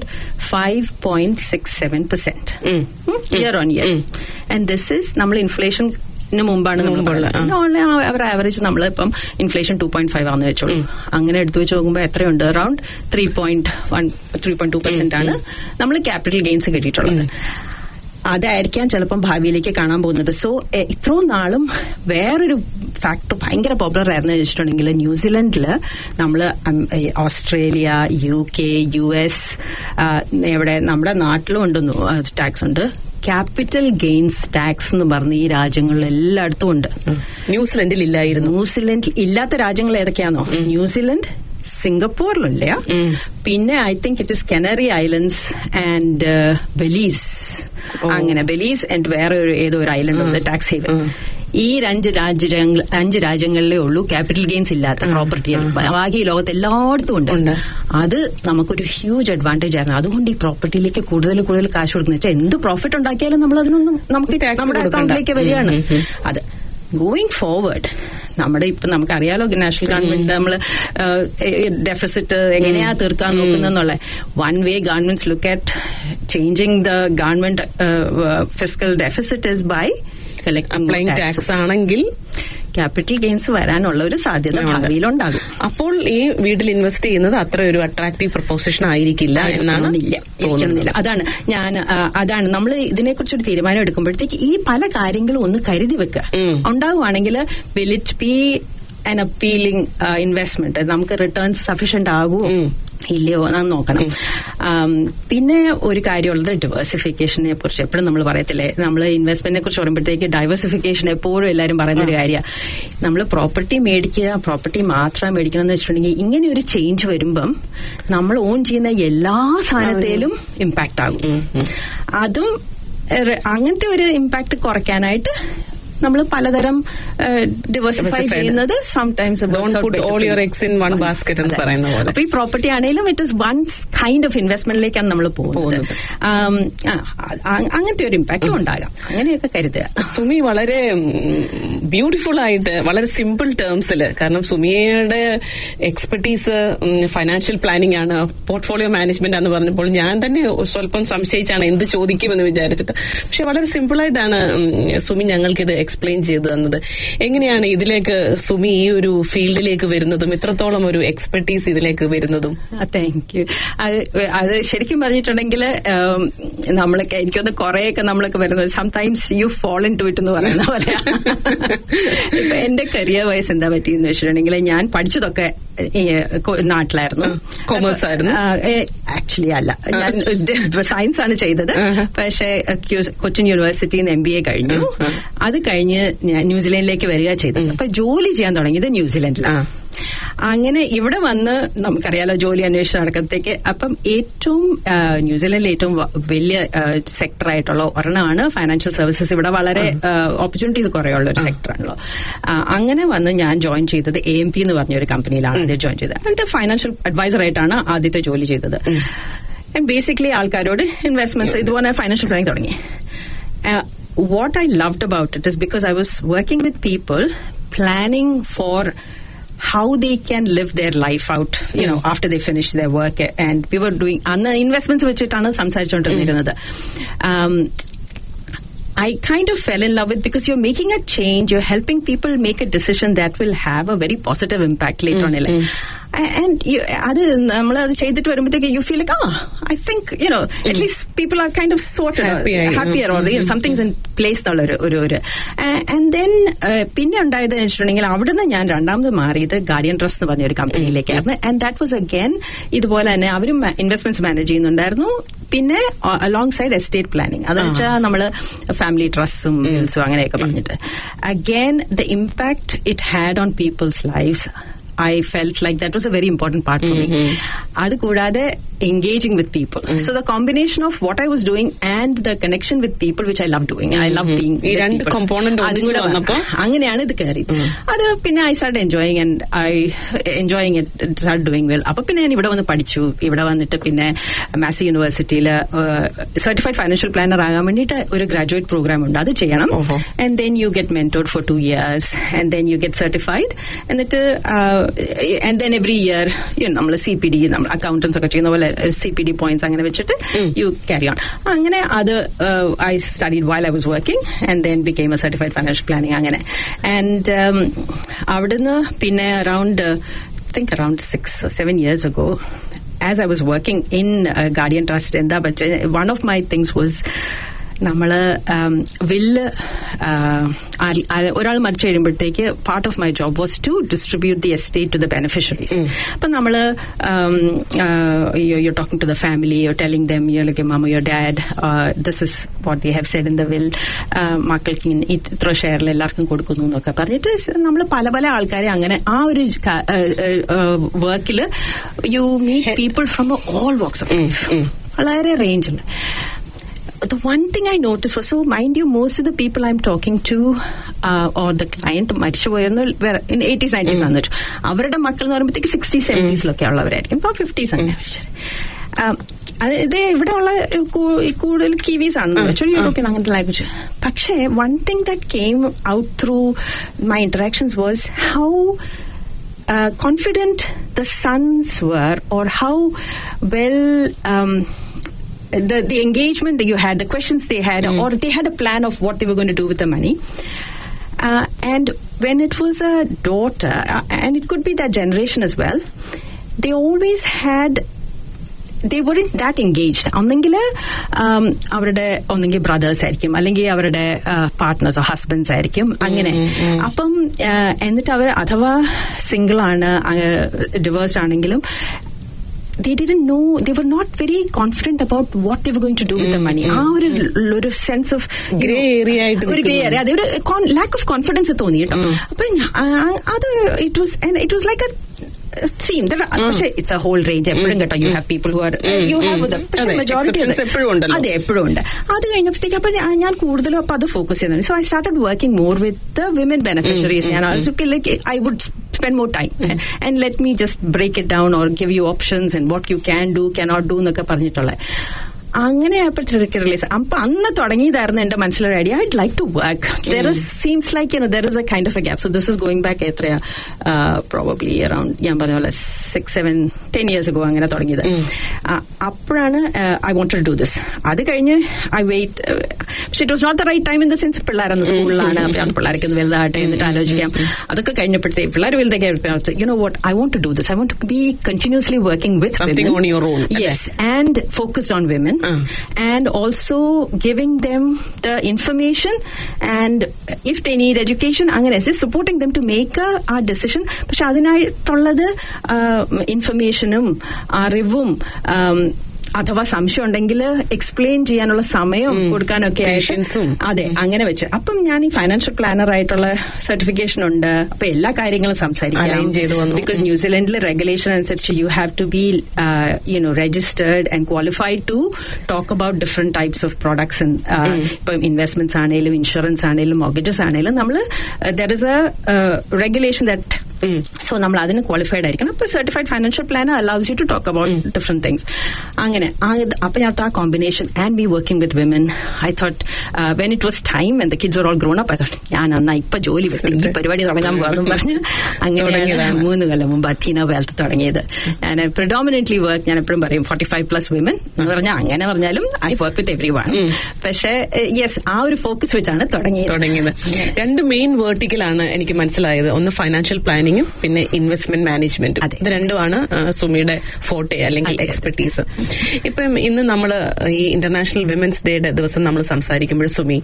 5.67% year on year. And this is നമ്മൾ inflation മുമ്പാണ് അവർ average നമ്മൾ ഇപ്പം inflation 2.5 ആണെന്ന് വെച്ചോളൂ. അങ്ങനെ എടുത്തു വെച്ച് നോക്കുമ്പോൾ എത്രയുണ്ട്, അറൌണ്ട് 3.2% ആണ് നമ്മൾ ക്യാപിറ്റൽ ഗെയിൻസ് കിട്ടിയിട്ടുള്ളത്. അതായിരിക്കാം ചിലപ്പം ഭാവിയിലേക്ക് കാണാൻ പോകുന്നത്. സോ ഇത്രയും നാളും വേറൊരു ഫാക്ടർ ഭയങ്കര പോപ്പുലർ ആയിരുന്നു വെച്ചിട്ടുണ്ടെങ്കിൽ ന്യൂസിലൻഡിൽ നമ്മൾ ഓസ്ട്രേലിയ, UK, US, എവിടെ നമ്മുടെ നാട്ടിലും ഉണ്ടെന്നു ടാക്സ് ഉണ്ട്. ക്യാപിറ്റൽ ഗെയിൻസ് ടാക്സ് എന്ന് പറഞ്ഞ് ഈ രാജ്യങ്ങളിൽ എല്ലായിടത്തും ഉണ്ട്. ന്യൂസിലൻഡിൽ ഇല്ലായിരുന്നു. ന്യൂസിലൻഡിൽ ഇല്ലാത്ത രാജ്യങ്ങൾ ഏതൊക്കെയാണോ? ന്യൂസിലൻഡ്, സിംഗപ്പൂരിലില്ല, പിന്നെ I think it is Canary Islands and Belize. അങ്ങനെ ബെലീസ് ആൻഡ് വേറെ ഏതോ ഒരു ഐലൻഡ് ഉണ്ട്, ടാക്സ് ഹേവൻ. ഈ 5 രാജ്യങ്ങളിലേ ഉള്ളൂ ക്യാപിറ്റൽ ഗെയിൻസ് ഇല്ലാത്ത പ്രോപ്പർട്ടി. ബാക്കി ലോകത്ത് എല്ലായിടത്തും ഉണ്ട്. അത് നമുക്കൊരു ഹ്യൂജ് അഡ്വാൻറ്റേജ് ആയിരുന്നു. അതുകൊണ്ട് ഈ പ്രോപ്പർട്ടിയിലേക്ക് കൂടുതൽ കാശ് കൊടുക്കുന്ന വെച്ചാൽ എന്ത് പ്രോഫിറ്റ് ഉണ്ടാക്കിയാലും നമ്മൾ അതിനൊന്നും നമുക്ക് നമ്മുടെ അക്കൗണ്ടിലേക്ക് വരികയാണ്. അത് ഗോയിങ് ഫോർവേഡ് ഇപ്പൊ നമുക്കറിയാലോ നാഷണൽ ഗവൺമെന്റ് നമ്മൾ ഡെഫിസിറ്റ് എങ്ങനെയാ തീർക്കാൻ നോക്കുന്നുള്ള. One way governments look at changing the government fiscal deficit is by applying tax ആണെങ്കിൽ ക്യാപിറ്റൽ ഗെയിൻസ് വരാനുള്ള ഒരു സാധ്യത ഭാവിയിലുണ്ടാകും. അപ്പോൾ ഈ വീട്ടിൽ ഇൻവെസ്റ്റ് ചെയ്യുന്നത് അത്ര ഒരു അട്രാക്റ്റീവ് പ്രൊപ്പോസിഷൻ ആയിരിക്കില്ല എന്നാണ് അതാണ് നമ്മൾ ഇതിനെക്കുറിച്ചൊരു തീരുമാനം എടുക്കുമ്പോഴത്തേക്ക് ഈ പല കാര്യങ്ങളും ഒന്ന് കരുതി വെക്കുക. ഉണ്ടാകുവാണെങ്കിൽ will it be an appealing investment, നമുക്ക് റിട്ടേൺസ് സഫീഷ്യന്റ് ആകുമോ ഇല്ലയോ എന്ന് നോക്കണം. പിന്നെ ഒരു കാര്യമുള്ളത് ഡൈവേഴ്സിഫിക്കേഷനെ കുറിച്ച് എപ്പോഴും നമ്മൾ പറയത്തില്ലേ, നമ്മൾ ഇൻവെസ്റ്റ്മെന്റിനെ കുറിച്ച് പറയുമ്പോഴത്തേക്ക് ഡൈവേഴ്സിഫിക്കേഷൻ എപ്പോഴും എല്ലാവരും പറയുന്ന ഒരു കാര്യമാണ്. നമ്മൾ പ്രോപ്പർട്ടി മേടിക്കുക, പ്രോപ്പർട്ടി മാത്രം മേടിക്കണം എന്ന് വെച്ചിട്ടുണ്ടെങ്കിൽ ഇങ്ങനെ ഒരു ചേഞ്ച് വരുമ്പം നമ്മൾ ഓൺ ചെയ്യുന്ന എല്ലാ സാധനത്തിലും ഇമ്പാക്ട് ആകും. അതും അങ്ങനത്തെ ഒരു ഇമ്പാക്ട് കുറയ്ക്കാനായിട്ട് നമ്മൾ പലതരം ഡിവേഴ്സിഫൈ ചെയ്യുന്നത് സംടൈംസ് അപ്പൊ ഈ പ്രോപ്പർട്ടി ആണെങ്കിലും it is one kind of ഇൻവെസ്റ്റ്മെന്റിലേക്കാണ് നമ്മൾ പോകുന്നത്. അങ്ങനത്തെ ഒരു ഇമ്പാക്റ്റും ഉണ്ടാകാം. അങ്ങനെയൊക്കെ കരുതുക. സുമി വളരെ ബ്യൂട്ടിഫുൾ ആയിട്ട് വളരെ സിമ്പിൾ ടേംസിൽ, കാരണം സുമിയുടെ എക്സ്പെർട്ടീസ് ഫൈനാൻഷ്യൽ പ്ലാനിംഗ് ആണ്, പോർട്ട്ഫോളിയോ മാനേജ്മെന്റ് ആണെന്ന് പറഞ്ഞപ്പോൾ ഞാൻ തന്നെ സ്വല്പം സംശയിച്ചാണ് എന്ത് ചോദിക്കുമെന്ന് വിചാരിച്ചിട്ട്. പക്ഷെ വളരെ സിമ്പിൾ ആയിട്ടാണ് സുമി ഞങ്ങൾക്ക് ഇത് എക്സ്പ്ലെയിൻ ചെയ്തു തന്നത്. എങ്ങനെയാണ് ഇതിലേക്ക് സുമി ഈ ഒരു ഫീൽഡിലേക്ക് വരുന്നതും ഇത്രത്തോളം ഒരു എക്സ്പെർട്ടീസ് ഇതിലേക്ക് വരുന്നതും? Thank you. അത് ശരിക്കും പറഞ്ഞിട്ടുണ്ടെങ്കിൽ നമ്മളൊക്കെ എനിക്കൊന്ന് കുറെയൊക്കെ നമ്മളൊക്കെ വരുന്നത് sometimes you fall into it എന്ന് പറയുന്ന പോലെ. ഇപ്പൊ എന്റെ കരിയർ വൈസ് എന്താ പറ്റിയെന്ന് വെച്ചിട്ടുണ്ടെങ്കിൽ ഞാൻ പഠിച്ചതൊക്കെ നാട്ടിലായിരുന്നു, കൊമേഴ്സ് ആയിരുന്നു. ആക്ച്വലി അല്ല, ഞാൻ സയൻസ് ആണ് ചെയ്തത്. പക്ഷേ കൊച്ചിൻ യൂണിവേഴ്സിറ്റിയിൽ നിന്ന് MBA കഴിഞ്ഞു. അത് കഴിഞ്ഞ് ഞാൻ ന്യൂസിലൻഡിലേക്ക് വരിക ചെയ്തത്. അപ്പൊ ജോലി ചെയ്യാൻ തുടങ്ങിയത് ന്യൂസിലൻഡിലാണ്. അങ്ങനെ ഇവിടെ വന്ന് നമുക്കറിയാലോ ജോലി അന്വേഷണം നടക്കുമ്പോഴത്തേക്ക് അപ്പം ഏറ്റവും ന്യൂസിലൻഡിലെ ഏറ്റവും വലിയ സെക്ടർ ആയിട്ടുള്ള ഒരെണ്ണമാണ് ഫൈനാൻഷ്യൽ സർവീസസ്. ഇവിടെ വളരെ ഓപ്പർച്യൂണിറ്റീസ് കുറേയുള്ള ഒരു സെക്ടറാണല്ലോ. അങ്ങനെ വന്ന് ഞാൻ ജോയിൻ ചെയ്തത് AMP എന്ന് പറഞ്ഞൊരു കമ്പനിയിലാണ് ജോയിൻ ചെയ്തത്. എന്നിട്ട് ഫൈനാൻഷ്യൽ അഡ്വൈസർ ആയിട്ടാണ് ആദ്യത്തെ ജോലി ചെയ്തത്. ബേസിക്കലി ആൾക്കാരോട് ഇൻവെസ്റ്റ്മെന്റ്സ് ഇതുപോലെ ഫൈനാൻഷ്യൽ പ്ലാനിങ് തുടങ്ങി. What I loved about it is because I was working with people planning for how they can live their life out, after they finish their work. And we were doing investments വെച്ചിട്ടാണ് സംസാരിച്ചുകൊണ്ടിരുന്നത്. I kind of fell in love with, because you're making a change, you're helping people make a decision that will have a very positive impact later on in life. And അത് നമ്മൾ അത് ചെയ്തിട്ട് വരുമ്പോഴത്തേക്ക് you feel like, I think, at least people are kind of sorted, happier, or something's in place എന്നുള്ള ഒരു and then പിന്നെ ഉണ്ടായത് വെച്ചിട്ടുണ്ടെങ്കിൽ അവിടുന്ന് ഞാൻ രണ്ടാമത് മാറിയത് ഗാർഡിയൻ ട്രസ്റ്റ് എന്ന് പറഞ്ഞ ഒരു കമ്പനിയിലേക്കായിരുന്നു. ആൻഡ് ദാറ്റ് വാസ് അഗൈൻ ഇതുപോലെ തന്നെ അവരും ഇൻവെസ്റ്റ്മെന്റ്സ് മാനേജ് ചെയ്യുന്നുണ്ടായിരുന്നു. പിന്നെ അലോങ് സൈഡ് എസ്റ്റേറ്റ് പ്ലാനിങ്, അതെന്ന് വെച്ചാൽ നമ്മള് ഫാമിലി ട്രസ്റ്റും വിൽസും അങ്ങനെയൊക്കെ പറഞ്ഞിട്ട് again the impact it had on people's lifes. I felt like that was a very important part for me. Adu koodade engaging with people. So the combination of what I was doing and the connection with people, which I love doing. I love being with രണ്ട് people. component ഒന്നിച്ചു വന്നപ്പോൾ അങ്ങനെയാണ് ഇത് കയറി. അത് പിന്നെ I started enjoying it, started doing well. അപ്പൊ പിന്നെ ഞാൻ ഇവിടെ വന്ന് പഠിച്ചു. ഇവിടെ വന്നിട്ട് പിന്നെ മാസി യൂണിവേഴ്സിറ്റിയിൽ സർട്ടിഫൈഡ് ഫൈനാൻഷ്യൽ പ്ലാനർ ആകാൻ വേണ്ടിയിട്ട് ഒരു ഗ്രാജുവേറ്റ് പ്രോഗ്രാം ഉണ്ട്, അത് ചെയ്യണം. And then you get mentored for 2 years and then you get certified. എന്നിട്ട് and then every year നമ്മൾ CPD, നമ്മൾ അക്കൗണ്ടൻസ് ഒക്കെ ചെയ്യുന്ന പോലെ CPD പോയിന്റ്സ് അങ്ങനെ വെച്ചിട്ട് you carry on. അങ്ങനെ അത് I studied while I was working and then became a certified financial planning അങ്ങനെ. And അവിടുന്ന് പിന്നെ around 6 or 7 years ago, as I was working in Guardian Trust, one of my things was നമ്മള് വില്ല് ഒരാൾ മരിച്ചു കഴിയുമ്പോഴത്തേക്ക് part of my job was to distribute the estate to the beneficiaries. അപ്പൊ നമ്മള് you're talking to the family, you're telling them, you're like, mama, your dad, this is what they have said in the will, മക്കൾക്ക് ഇത്ര ഷെയറിൽ എല്ലാവർക്കും കൊടുക്കുന്നു എന്നൊക്കെ പറഞ്ഞിട്ട് നമ്മൾ പല പല ആൾക്കാരെ അങ്ങനെ ആ ഒരു വർക്കില് you meet people from all walks of life, വളരെ റേഞ്ച് ഉണ്ട്. The one thing I noticed was, so mind you, most of the people I'm talking to or the client മരിച്ചു പോയെന്ന് in 80s 90s ആണ്. അവരുടെ മക്കൾ എന്ന് പറയുമ്പോഴത്തേക്ക് 60s 70s ഉള്ളവരായിരിക്കും. ഇപ്പൊ 50s അങ്ങനെ. ഇത് ഇവിടെ ഉള്ള കൂടുതൽ കിവീസ് ആണ്, യൂറോപ്യൻ അങ്ങനത്തെ ലാംഗ്വേജ്. പക്ഷേ one thing that came out through my interactions was how confident the sons were, or how well the engagement that you had, the questions they had, or they had a plan of what they were going to do with the money. And when it was a daughter, and it could be that generation as well, they always had, they weren't that engaged. ഒന്നെങ്കിൽ brothers ആയിരിക്കും, അല്ലെങ്കിൽ അവരുടെ പാർട്ട്നേഴ്സോ husbands ആയിരിക്കും അങ്ങനെ. അപ്പം എന്നിട്ട് അവർ അഥവാ single ആണ്, ഡിവേഴ്സ്ഡ് ആണെങ്കിലും they didn't know, they were not very confident about what they were going to do with the money. ആ ഒരു സെൻസ് ഓഫ് ഗ്രേ ഏരിയ ആയിട്ട്, ഒരു ഗ്രേ ഏരിയ, അതൊരു ലാക്ക് ഓഫ് കോൺഫിഡൻസ് തോന്നി കേട്ടോ. അപ്പൊ അത് it was like a theme. പക്ഷേ ഇറ്റ്സ് എ ഹോൾ റേഞ്ച് എപ്പോഴും കേട്ടോ. You have people who are you have the, പക്ഷേ മെജോറിറ്റി അതെ എപ്പോഴും ഉണ്ട്. അത് കഴിഞ്ഞപ്പോഴത്തേക്ക് അപ്പൊ ഞാൻ കൂടുതലും അപ്പൊ അത് ഫോക്കസ് ചെയ്യുന്നുണ്ട്. So I started working more with the women beneficiaries. ഞാൻ also like I would spend more time and let me just break it down or give you options and what you can do, cannot do എന്നൊക്കെ പറഞ്ഞിട്ടുള്ളത്. അങ്ങനെ ആയപ്പോഴത്തേക്ക് release. അപ്പൊ അന്ന് തുടങ്ങിയതായിരുന്നു എന്റെ മനസ്സിലൊരു idea, I'd like to work. There seems like there is a kind of a gap. So this is going back എത്രയാ, probably around ഞാൻ പറഞ്ഞ പോലെ 6, 7, 10 years ago അങ്ങനെ തുടങ്ങിയത്. അപ്പോഴാണ് I wanted to do this. അത് കഴിഞ്ഞ് I wait. പക്ഷെ it was not the right time in the sense പിള്ളേരെന്ന് സ്കൂളിലാണ്, പിള്ളേർക്ക് ഒന്ന് വലുതാകട്ടെ എന്നിട്ട് ആലോചിക്കാം. അതൊക്കെ കഴിഞ്ഞപ്പോഴത്തേക്ക് പിള്ളേർ വലുതൊക്കെ you know what, I want to do this, I want to be continuously working with something on your own. Yes, and focused on women and also giving them the information and if they need education, അങ്ങനെ supporting them to make a decision. പക്ഷെ അതിനായിട്ടുള്ളത് ഇൻഫർമേഷനും അറിവും അഥവാ സംശയം ഉണ്ടെങ്കിൽ explain ചെയ്യാനുള്ള സമയം കൊടുക്കാനൊക്കെ അതെ അങ്ങനെ വെച്ച്. അപ്പം ഞാൻ ഈ ഫൈനാൻഷ്യൽ പ്ലാനർ ആയിട്ടുള്ള സർട്ടിഫിക്കേഷൻ ഉണ്ട്. അപ്പൊ എല്ലാ കാര്യങ്ങളും സംസാരിക്കാം. ബിക്കോസ് ന്യൂസിലൻഡിലെ റെഗുലേഷൻ അനുസരിച്ച് you have to be registered and qualified to talk about different types of products. ഇപ്പം ഇൻവെസ്റ്റ്മെന്റ്സ് ആണെങ്കിലും ഇൻഷുറൻസ് ആണെങ്കിലും മോർഗേജസ് ആണെങ്കിലും നമ്മൾ there is a regulation that so നമ്മൾ അതിന് ക്വാളിഫൈഡ് ആയിരിക്കണം. അപ്പൊ certified financial planner allows you to talk about different things. അങ്ങനെ അപ്പൊ ഞാൻ ആ combination and be working with women, I thought when it was time when the kids R all grown up, I thought ഞാൻ എന്നാ ഇപ്പൊ ജോലി ഈ പരിപാടി തുടങ്ങാൻ പോകുന്നു പറഞ്ഞ് അങ്ങനെ 3 കൊല്ലം മുമ്പ് അഥീന വെൽത്ത് തുടങ്ങിയത്. ഞാൻ പ്രിഡോമിനന്റ്ലി വർക്ക്, ഞാൻ എപ്പോഴും പറയും 45+ വിമൻ എന്ന് പറഞ്ഞാൽ അങ്ങനെ പറഞ്ഞാലും I work with everyone. പക്ഷേ യെസ്, ആ ഒരു ഫോക്കസ് വെച്ചാണ് തുടങ്ങിയത്. 2 മെയിൻ വേർട്ടിക്കലാണ് എനിക്ക് മനസ്സിലായത്. ഒന്ന് ഫൈനാൻഷ്യൽ പ്ലാനിങ്, പിന്നെ ഇൻവെസ്റ്റ്മെന്റ് മാനേജ്മെന്റ്. ഇത് രണ്ടുമാണ് സുമിയുടെ ഫോർട്ടെ അല്ലെങ്കിൽ എക്സ്പെർട്ടീസ്. ഇപ്പം ഇന്ന് നമ്മൾ ഈ ഇന്റർനാഷണൽ വിമൻസ് ഡേയുടെ ദിവസം നമ്മൾ സംസാരിക്കുമ്പോൾ സുമി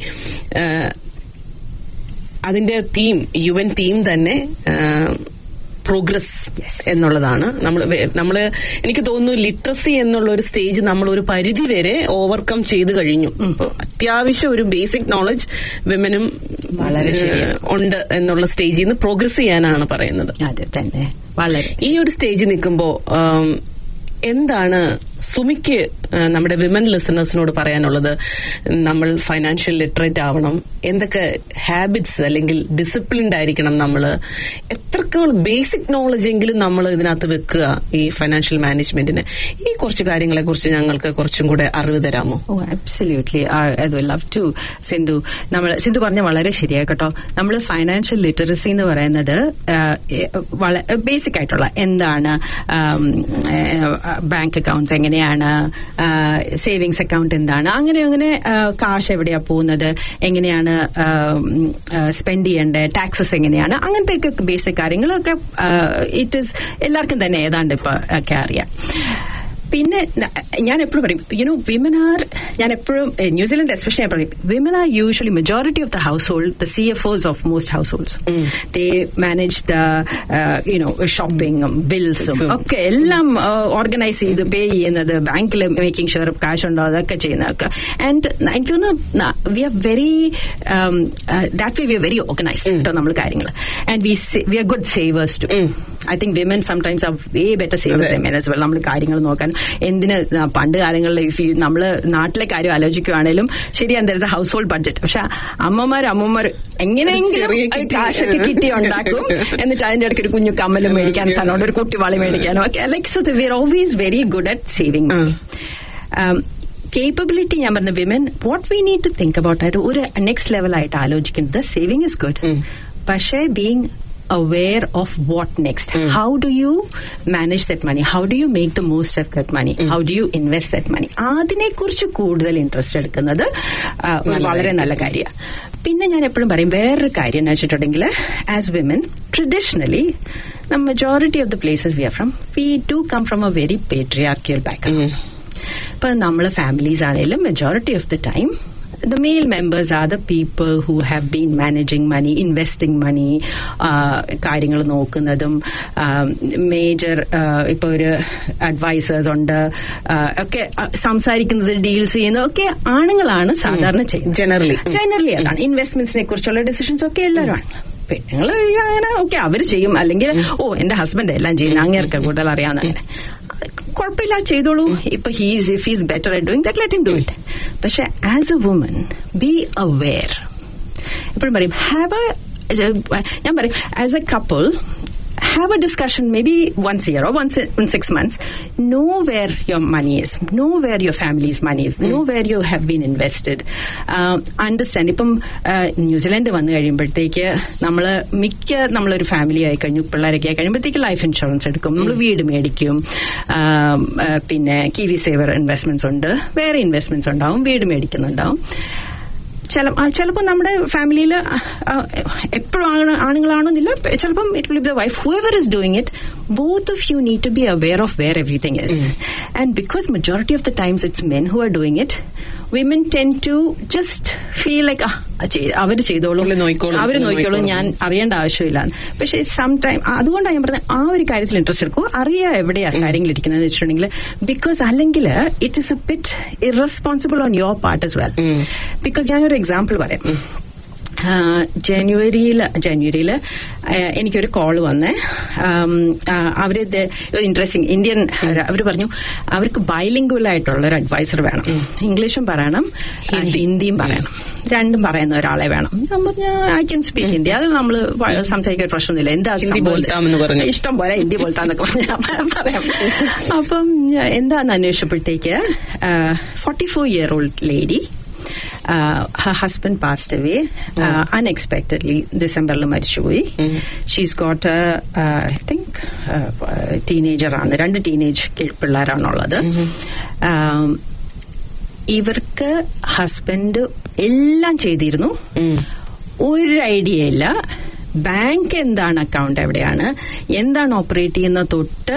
അതിന്റെ തീം, UN തീം തന്നെ പ്രോഗ്രസ് എന്നുള്ളതാണ്. നമ്മള് എനിക്ക് തോന്നുന്നു ലിറ്ററസി എന്നുള്ള ഒരു സ്റ്റേജ് നമ്മൾ ഒരു പരിധി വരെ ഓവർകം ചെയ്ത് കഴിഞ്ഞു. അത്യാവശ്യം ഒരു ബേസിക് നോളജ് വിമനും വളരെ ഉണ്ട് എന്നുള്ള സ്റ്റേജിൽ നിന്ന് പ്രോഗ്രസ് ചെയ്യാനാണ് പറയുന്നത്. അതെ തന്നെ. വളരെ ഈ ഒരു സ്റ്റേജിൽ നിൽക്കുമ്പോൾ എന്താണ് സുമിക്ക് നമ്മുടെ വിമൻ ലിസണേഴ്സിനോട് പറയാനുള്ളത്? നമ്മൾ ഫൈനാൻഷ്യൽ ലിറ്ററേറ്റ് ആവണം, എന്തൊക്കെ ഹാബിറ്റ്സ് അല്ലെങ്കിൽ ഡിസിപ്ലിൻഡ് ആയിരിക്കണം, നമ്മൾ എത്രത്തോളം ബേസിക് നോളജ് എങ്കിലും നമ്മൾ ഇതിനകത്ത് വെക്കുക ഈ ഫൈനാൻഷ്യൽ മാനേജ്മെന്റിന്? ഈ കുറച്ച് കാര്യങ്ങളെ കുറിച്ച് ഞങ്ങൾക്ക് കുറച്ചും കൂടെ അറിവ് തരാമോ? Absolutely, I love to. Sindhu പറഞ്ഞ വളരെ ശരിയായി കേട്ടോ. നമ്മൾ ഫൈനാൻഷ്യൽ ലിറ്ററസി എന്ന് പറയുന്നത് ബേസിക് ആയിട്ടുള്ള എന്താണ് ബാങ്ക് അക്കൗണ്ട്സ്, എങ്ങനെയാണ് സേവിങ്സ് അക്കൗണ്ട് എന്താണ്, അങ്ങനെ കാശ് എവിടെയാ പോകുന്നത്, എങ്ങനെയാണ് സ്പെൻഡ് ചെയ്യേണ്ടത്, ടാക്സസ് എങ്ങനെയാണ്, അങ്ങനത്തെ ബേസിക് കാര്യങ്ങളൊക്കെ ഇറ്റ് ഈസ് എല്ലാവർക്കും തന്നെ ഏതാണ്ട് ഇപ്പൊ ഒക്കെ അറിയാം. പിന്നെ ഞാൻ എപ്പോഴും പറയും വിമൻ ആർ, ഞാൻ എപ്പോഴും ന്യൂസിലൻഡ് എസ്പെഷ്യലി ഞാൻ പറയും, women are usually majority of the household the CFOs of most household. They manage the ഷോപ്പിംഗും ബിൽസും ഒക്കെ എല്ലാം ഓർഗനൈസ് ചെയ്ത് പേ ചെയ്യുന്നത്, ബാങ്കിൽ മേക്കിംഗ് ഷുവർ കാശ് ഉണ്ടോ അതൊക്കെ ചെയ്യുന്നതൊക്കെ. ആൻഡ് എനിക്ക് തോന്നുന്നു we are very that way we are very organised കേട്ടോ നമ്മൾ കാര്യങ്ങൾ. And we are good savers too. I think women sometimes are way better savers than men as well. നമ്മൾ കാര്യങ്ങൾ നോക്കാൻ എന്തിന് പണ്ട് കാലങ്ങളിൽ നമ്മള് നാട്ടിലെ കാര്യം ആലോചിക്കുകയാണേലും ശരിയാണ്, there is a household budget. പക്ഷെ അമ്മമാർ എങ്ങനെയെങ്കിലും കാശൊക്കെ കിട്ടി ഉണ്ടാക്കും, എന്നിട്ട് അതിന്റെ ഇടയ്ക്ക് ഒരു കുഞ്ഞു കമ്മലും മേടിക്കാൻ സാധനം, ഒരു കുട്ടിവാളി മേടിക്കാനോ ഒക്കെ. Like so we are always very good at saving. Capability ഞാൻ പറഞ്ഞ women what we need to think about ആയിട്ട് ഒരു നെക്സ്റ്റ് ലെവൽ ആയിട്ട് ആലോചിക്കുന്നത് സേവിങ് ഇസ് ഗുഡ്, പക്ഷേ being aware of what next. How do you manage that money? How do you make the most of that money? How do you invest that money? അതിനെക്കുറിച്ച് കൂടുതൽ interest എടുക്കുന്നത് വളരെ നല്ല കാര്യമാണ്. പിന്നെ ഞാൻ എപ്പോഴും പറയും വേറൊരു കാര്യം എന്ന് വെച്ചിട്ടുണ്ടെങ്കിൽ, as women traditionally the majority of the places we are from, we do come from a very patriarchal background. ഇപ്പൊ നമ്മള് ഫാമിലീസ് ആണെങ്കിലും majority of the time the male members are the people who have been managing money, investing money, കാര്യങ്ങൾ നോക്കുന്നതും major ഇപ്പൊ ഒരു advisers ഉണ്ട് ഒക്കെ സംസാരിക്കുന്നത്, ഡീൽസ് ചെയ്യുന്നത് ഒക്കെ ആണുങ്ങളാണ് സാധാരണ ചെയ്യുന്നത്. ജനറലി അതാണ്. ഇൻവെസ്റ്റ്മെന്റ്സിനെ കുറിച്ചുള്ള ഡിസിഷൻസ് ഒക്കെ എല്ലാവരും ആണ്. പെണ്ണുങ്ങൾ അങ്ങനെ ഓക്കെ അവർ ചെയ്യും, അല്ലെങ്കിൽ എന്റെ ഹസ്ബൻഡ് എല്ലാം ചെയ്യുന്നത്, അങ്ങേർക്ക് കൂടുതൽ അറിയാവുന്ന, അങ്ങനെ കുഴപ്പമില്ല ചെയ്തോളൂ. ഇപ്പൊ if he's better at doing that, let him do it. പക്ഷെ as a woman be aware. എപ്പോഴും പറയും ഞാൻ പറയും as a couple have a discussion maybe once a year or once in 6 months. Know where your money is. Know where your family's money is. Know where you have been invested. Understand. ഇപ്പം New Zealand വന്നു കഴിയുമ്പോഴത്തേക്ക് നമ്മളൊരു family ആയി കഴിഞ്ഞു, പിള്ളേരൊക്കെ ആയി കഴിയുമ്പോഴത്തേക്ക് life insurance എടുക്കും, നമ്മൾ വീട് മേടിക്കും, പിന്നെ കിവി സേവർ ഇൻവെസ്റ്റ്മെന്റ്സ് ഉണ്ട്, വേറെ ഇൻവെസ്റ്റ്മെന്റ്സ് ഉണ്ടാവും, വീട് മേടിക്കുന്നുണ്ടാവും. ചിലപ്പോൾ നമ്മുടെ ഫാമിലിയിൽ എപ്പോഴും ആണുങ്ങളാണെന്നില്ല, ചിലപ്പം it will be the wife, whoever is doing it, both of you need to be aware of where everything is. And because majority of the times it's men who are doing it, women tend to just feel like അവര് ചെയ്തോളും, അവര് നോക്കിക്കോളും, ഞാൻ അറിയേണ്ട ആവശ്യമില്ല. പക്ഷെ sometime അതുകൊണ്ടാണ് ഞാൻ പറഞ്ഞത് ആ ഒരു കാര്യത്തിൽ ഇൻട്രസ്റ്റ് എടുക്കും, അറിയാം എവിടെയാ കാര്യങ്ങൾ ഇരിക്കുന്നത് വെച്ചിട്ടുണ്ടെങ്കിൽ. ബിക്കോസ് അല്ലെങ്കിൽ it is a bit irresponsible on your part as well. Because ഞാനൊരു എക്സാമ്പിൾ പറയാം. ജനുവരിയിൽ എനിക്കൊരു കോള് വന്നേ. അവര് ഇൻട്രസ്റ്റിംഗ് ഇന്ത്യൻ, അവർ പറഞ്ഞു അവർക്ക് ബൈലിംഗ്വൽ ആയിട്ടുള്ള ഒരു അഡ്വൈസർ വേണം, ഇംഗ്ലീഷും പറയണം ഹിന്ദിയും പറയണം, രണ്ടും പറയുന്ന ഒരാളെ വേണം. ഞാൻ പറഞ്ഞു ഐ ക്യാൻ സ്പീക്ക് ഹിന്ദി, അത് നമ്മൾ സംസാരിക്കാൻ പ്രശ്നമൊന്നുമില്ല, എന്താ ഇഷ്ടം പോലെ ഹിന്ദി പോലത്താന്നൊക്കെ പറയാം. അപ്പം എന്താന്ന് അന്വേഷിച്ചപ്പോഴത്തേക്ക് 44-year-old lady, her husband passed away unexpectedly. Decemberil marichupoyi. She's got I think teenager aanu, rendu teenage pillaranullathu. ഇവർക്ക് ഹസ്ബൻഡ് എല്ലാം ചെയ്തിരുന്നു, ഒരു ഐഡിയ ഇല്ല. ബാങ്ക് എന്താണ്, അക്കൗണ്ട് എവിടെയാണ്, എന്താണ് ഓപ്പറേറ്റ് ചെയ്യുന്ന തൊട്ട്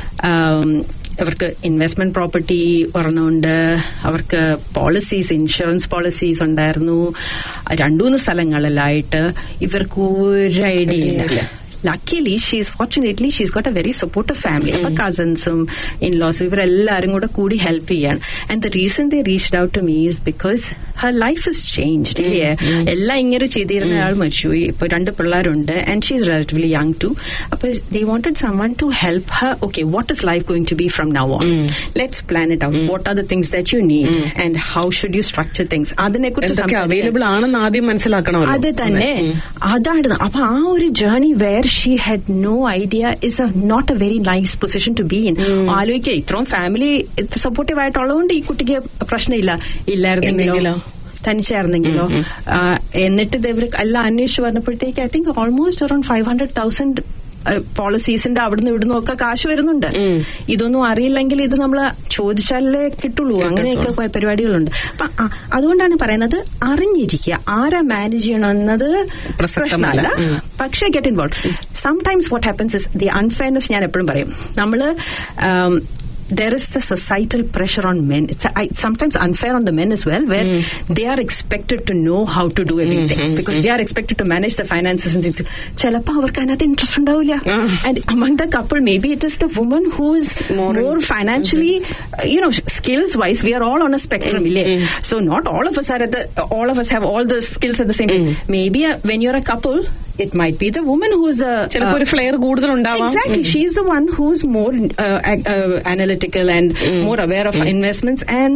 അവർക്ക് ഇൻവെസ്റ്റ്മെന്റ് പ്രോപ്പർട്ടി ഒരെണ്ണമുണ്ട്, അവർക്ക് പോളിസീസ്, ഇൻഷുറൻസ് പോളിസീസ് ഉണ്ടായിരുന്നു 2-3 സ്ഥലങ്ങളിലായിട്ട്. ഇവർക്ക് ഒരു ഐഡിയ ഇല്ല. Luckily, fortunately, she's got a very supportive family. Appa cousins, in-laws, ഇവരെല്ലാരും കൂടി ഹെൽപ്പ് ചെയ്യാൻ. And the reason they reached out to me is because her life has changed. എല്ലാം ഇങ്ങനെ ചെയ്തിരുന്ന ആൾ മരിച്ചുപോയി, ഇപ്പൊ 2 പിള്ളേരുണ്ട്, and she's relatively young too. അപ്പൊ they wanted someone to help her. Okay, what is life going to be from now on? Let's plan it out. What are the things that you need and how should you structure things? അതിനെക്കുറിച്ച് available ആണെന്ന് ആദ്യം മനസ്സിലാക്കണം. അത് തന്നെ, അതാണ്. അപ്പൊ ആ ഒരു journey where she had no idea is not a very nice position to be in. ആലോചിക്കുക, ഇത്രയും ഫാമിലി സപ്പോർട്ടീവ് ആയിട്ടുള്ളതുകൊണ്ട് ഈ കുട്ടിക്ക് പ്രശ്നമില്ല, ഇല്ലായിരുന്നെങ്കിലോ, തനിച്ചായിരുന്നെങ്കിലോ. എന്നിട്ട് ഇവർ എല്ലാം അന്വേഷിച്ച് വന്നപ്പോഴത്തേക്ക് ഐ തിങ്ക് ഓൾമോസ്റ്റ് അറൌണ്ട് 500,000 പോളിസീസിന്റെ അവിടുന്ന് ഇവിടുന്ന് ഒക്കെ കാശ് വരുന്നുണ്ട്. ഇതൊന്നും അറിയില്ലെങ്കിൽ ഇത് നമ്മൾ ചോദിച്ചാലേ കിട്ടുള്ളൂ. അങ്ങനെയൊക്കെ പരിപാടികളുണ്ട്. അപ്പൊ അതുകൊണ്ടാണ് പറയുന്നത്, അറിഞ്ഞിരിക്കുക, ആരാ മാനേജ് ചെയ്യണമെന്നത് പ്രശ്നമല്ല, പക്ഷേ get involve. Sometimes what happens is the unfairness. ഞാൻ എപ്പോഴും പറയും, നമ്മള് there is the societal pressure on men. It's sometimes unfair on the men as well, where they are expected to know how to do everything because they are expected to manage the finances and things. Chalappa avarku anathu interest undavilla, and among the couple maybe it is the woman who is more financially, skills wise we are all on a spectrum. So not all of us are all of us have all the skills at the same time. Maybe when you're a couple, it might be the woman who's ചിലപ്പോൾ ഒരു flare കൂടുതൽ ഉണ്ടാവാം. Exactly, she's the one who's more analytical and more aware of investments, and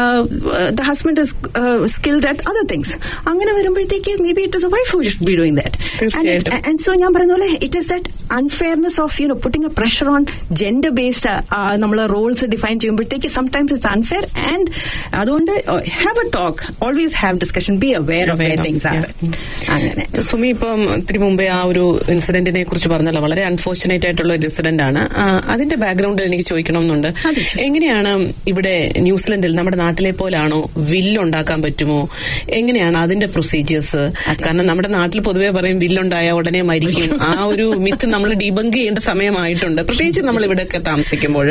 the husband is skilled at other things. അങ്ങനെ വരുമ്പോഴത്തേക്ക് maybe it is a wife who should be doing that. And so ഞാൻ പറയുന്ന പോലെ it is that unfairness of putting a pressure on gender based നമ്മളെ roles define ചെയ്യുമ്പോഴത്തേക്ക് sometimes it's unfair, and അതുകൊണ്ട് have a talk, always have discussion, be aware of where things are. അങ്ങനെ സുമി ഇപ്പം ഇത്തിരി മുമ്പേ ആ ഒരു ഇൻസിഡന്റിനെ കുറിച്ച് പറഞ്ഞല്ലോ, വളരെ അൺഫോർച്ചുനേറ്റ് ആയിട്ടുള്ള ഒരു ഇൻസിഡന്റ് ആണ്. അതിന്റെ ബാക്ക്ഗ്രൗണ്ടിൽ എനിക്ക് ചോദിക്കണമെന്നുണ്ട്, എങ്ങനെയാണ് ഇവിടെ ന്യൂസിലൻഡിൽ നമ്മുടെ നാട്ടിലെ പോലാണോ വില്ലുണ്ടാക്കാൻ പറ്റുമോ, എങ്ങനെയാണ് അതിന്റെ പ്രൊസീജിയേഴ്സ്? കാരണം നമ്മുടെ നാട്ടിൽ പൊതുവെ പറയും വില്ലുണ്ടായ ഉടനെ മരിക്കും. ആ ഒരു മിത്ത് നമ്മൾ ഡീബങ്ക് ചെയ്യേണ്ട സമയമായിട്ടുണ്ട്, പ്രത്യേകിച്ച് നമ്മൾ ഇവിടെയൊക്കെ താമസിക്കുമ്പോൾ.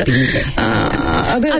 അതെ,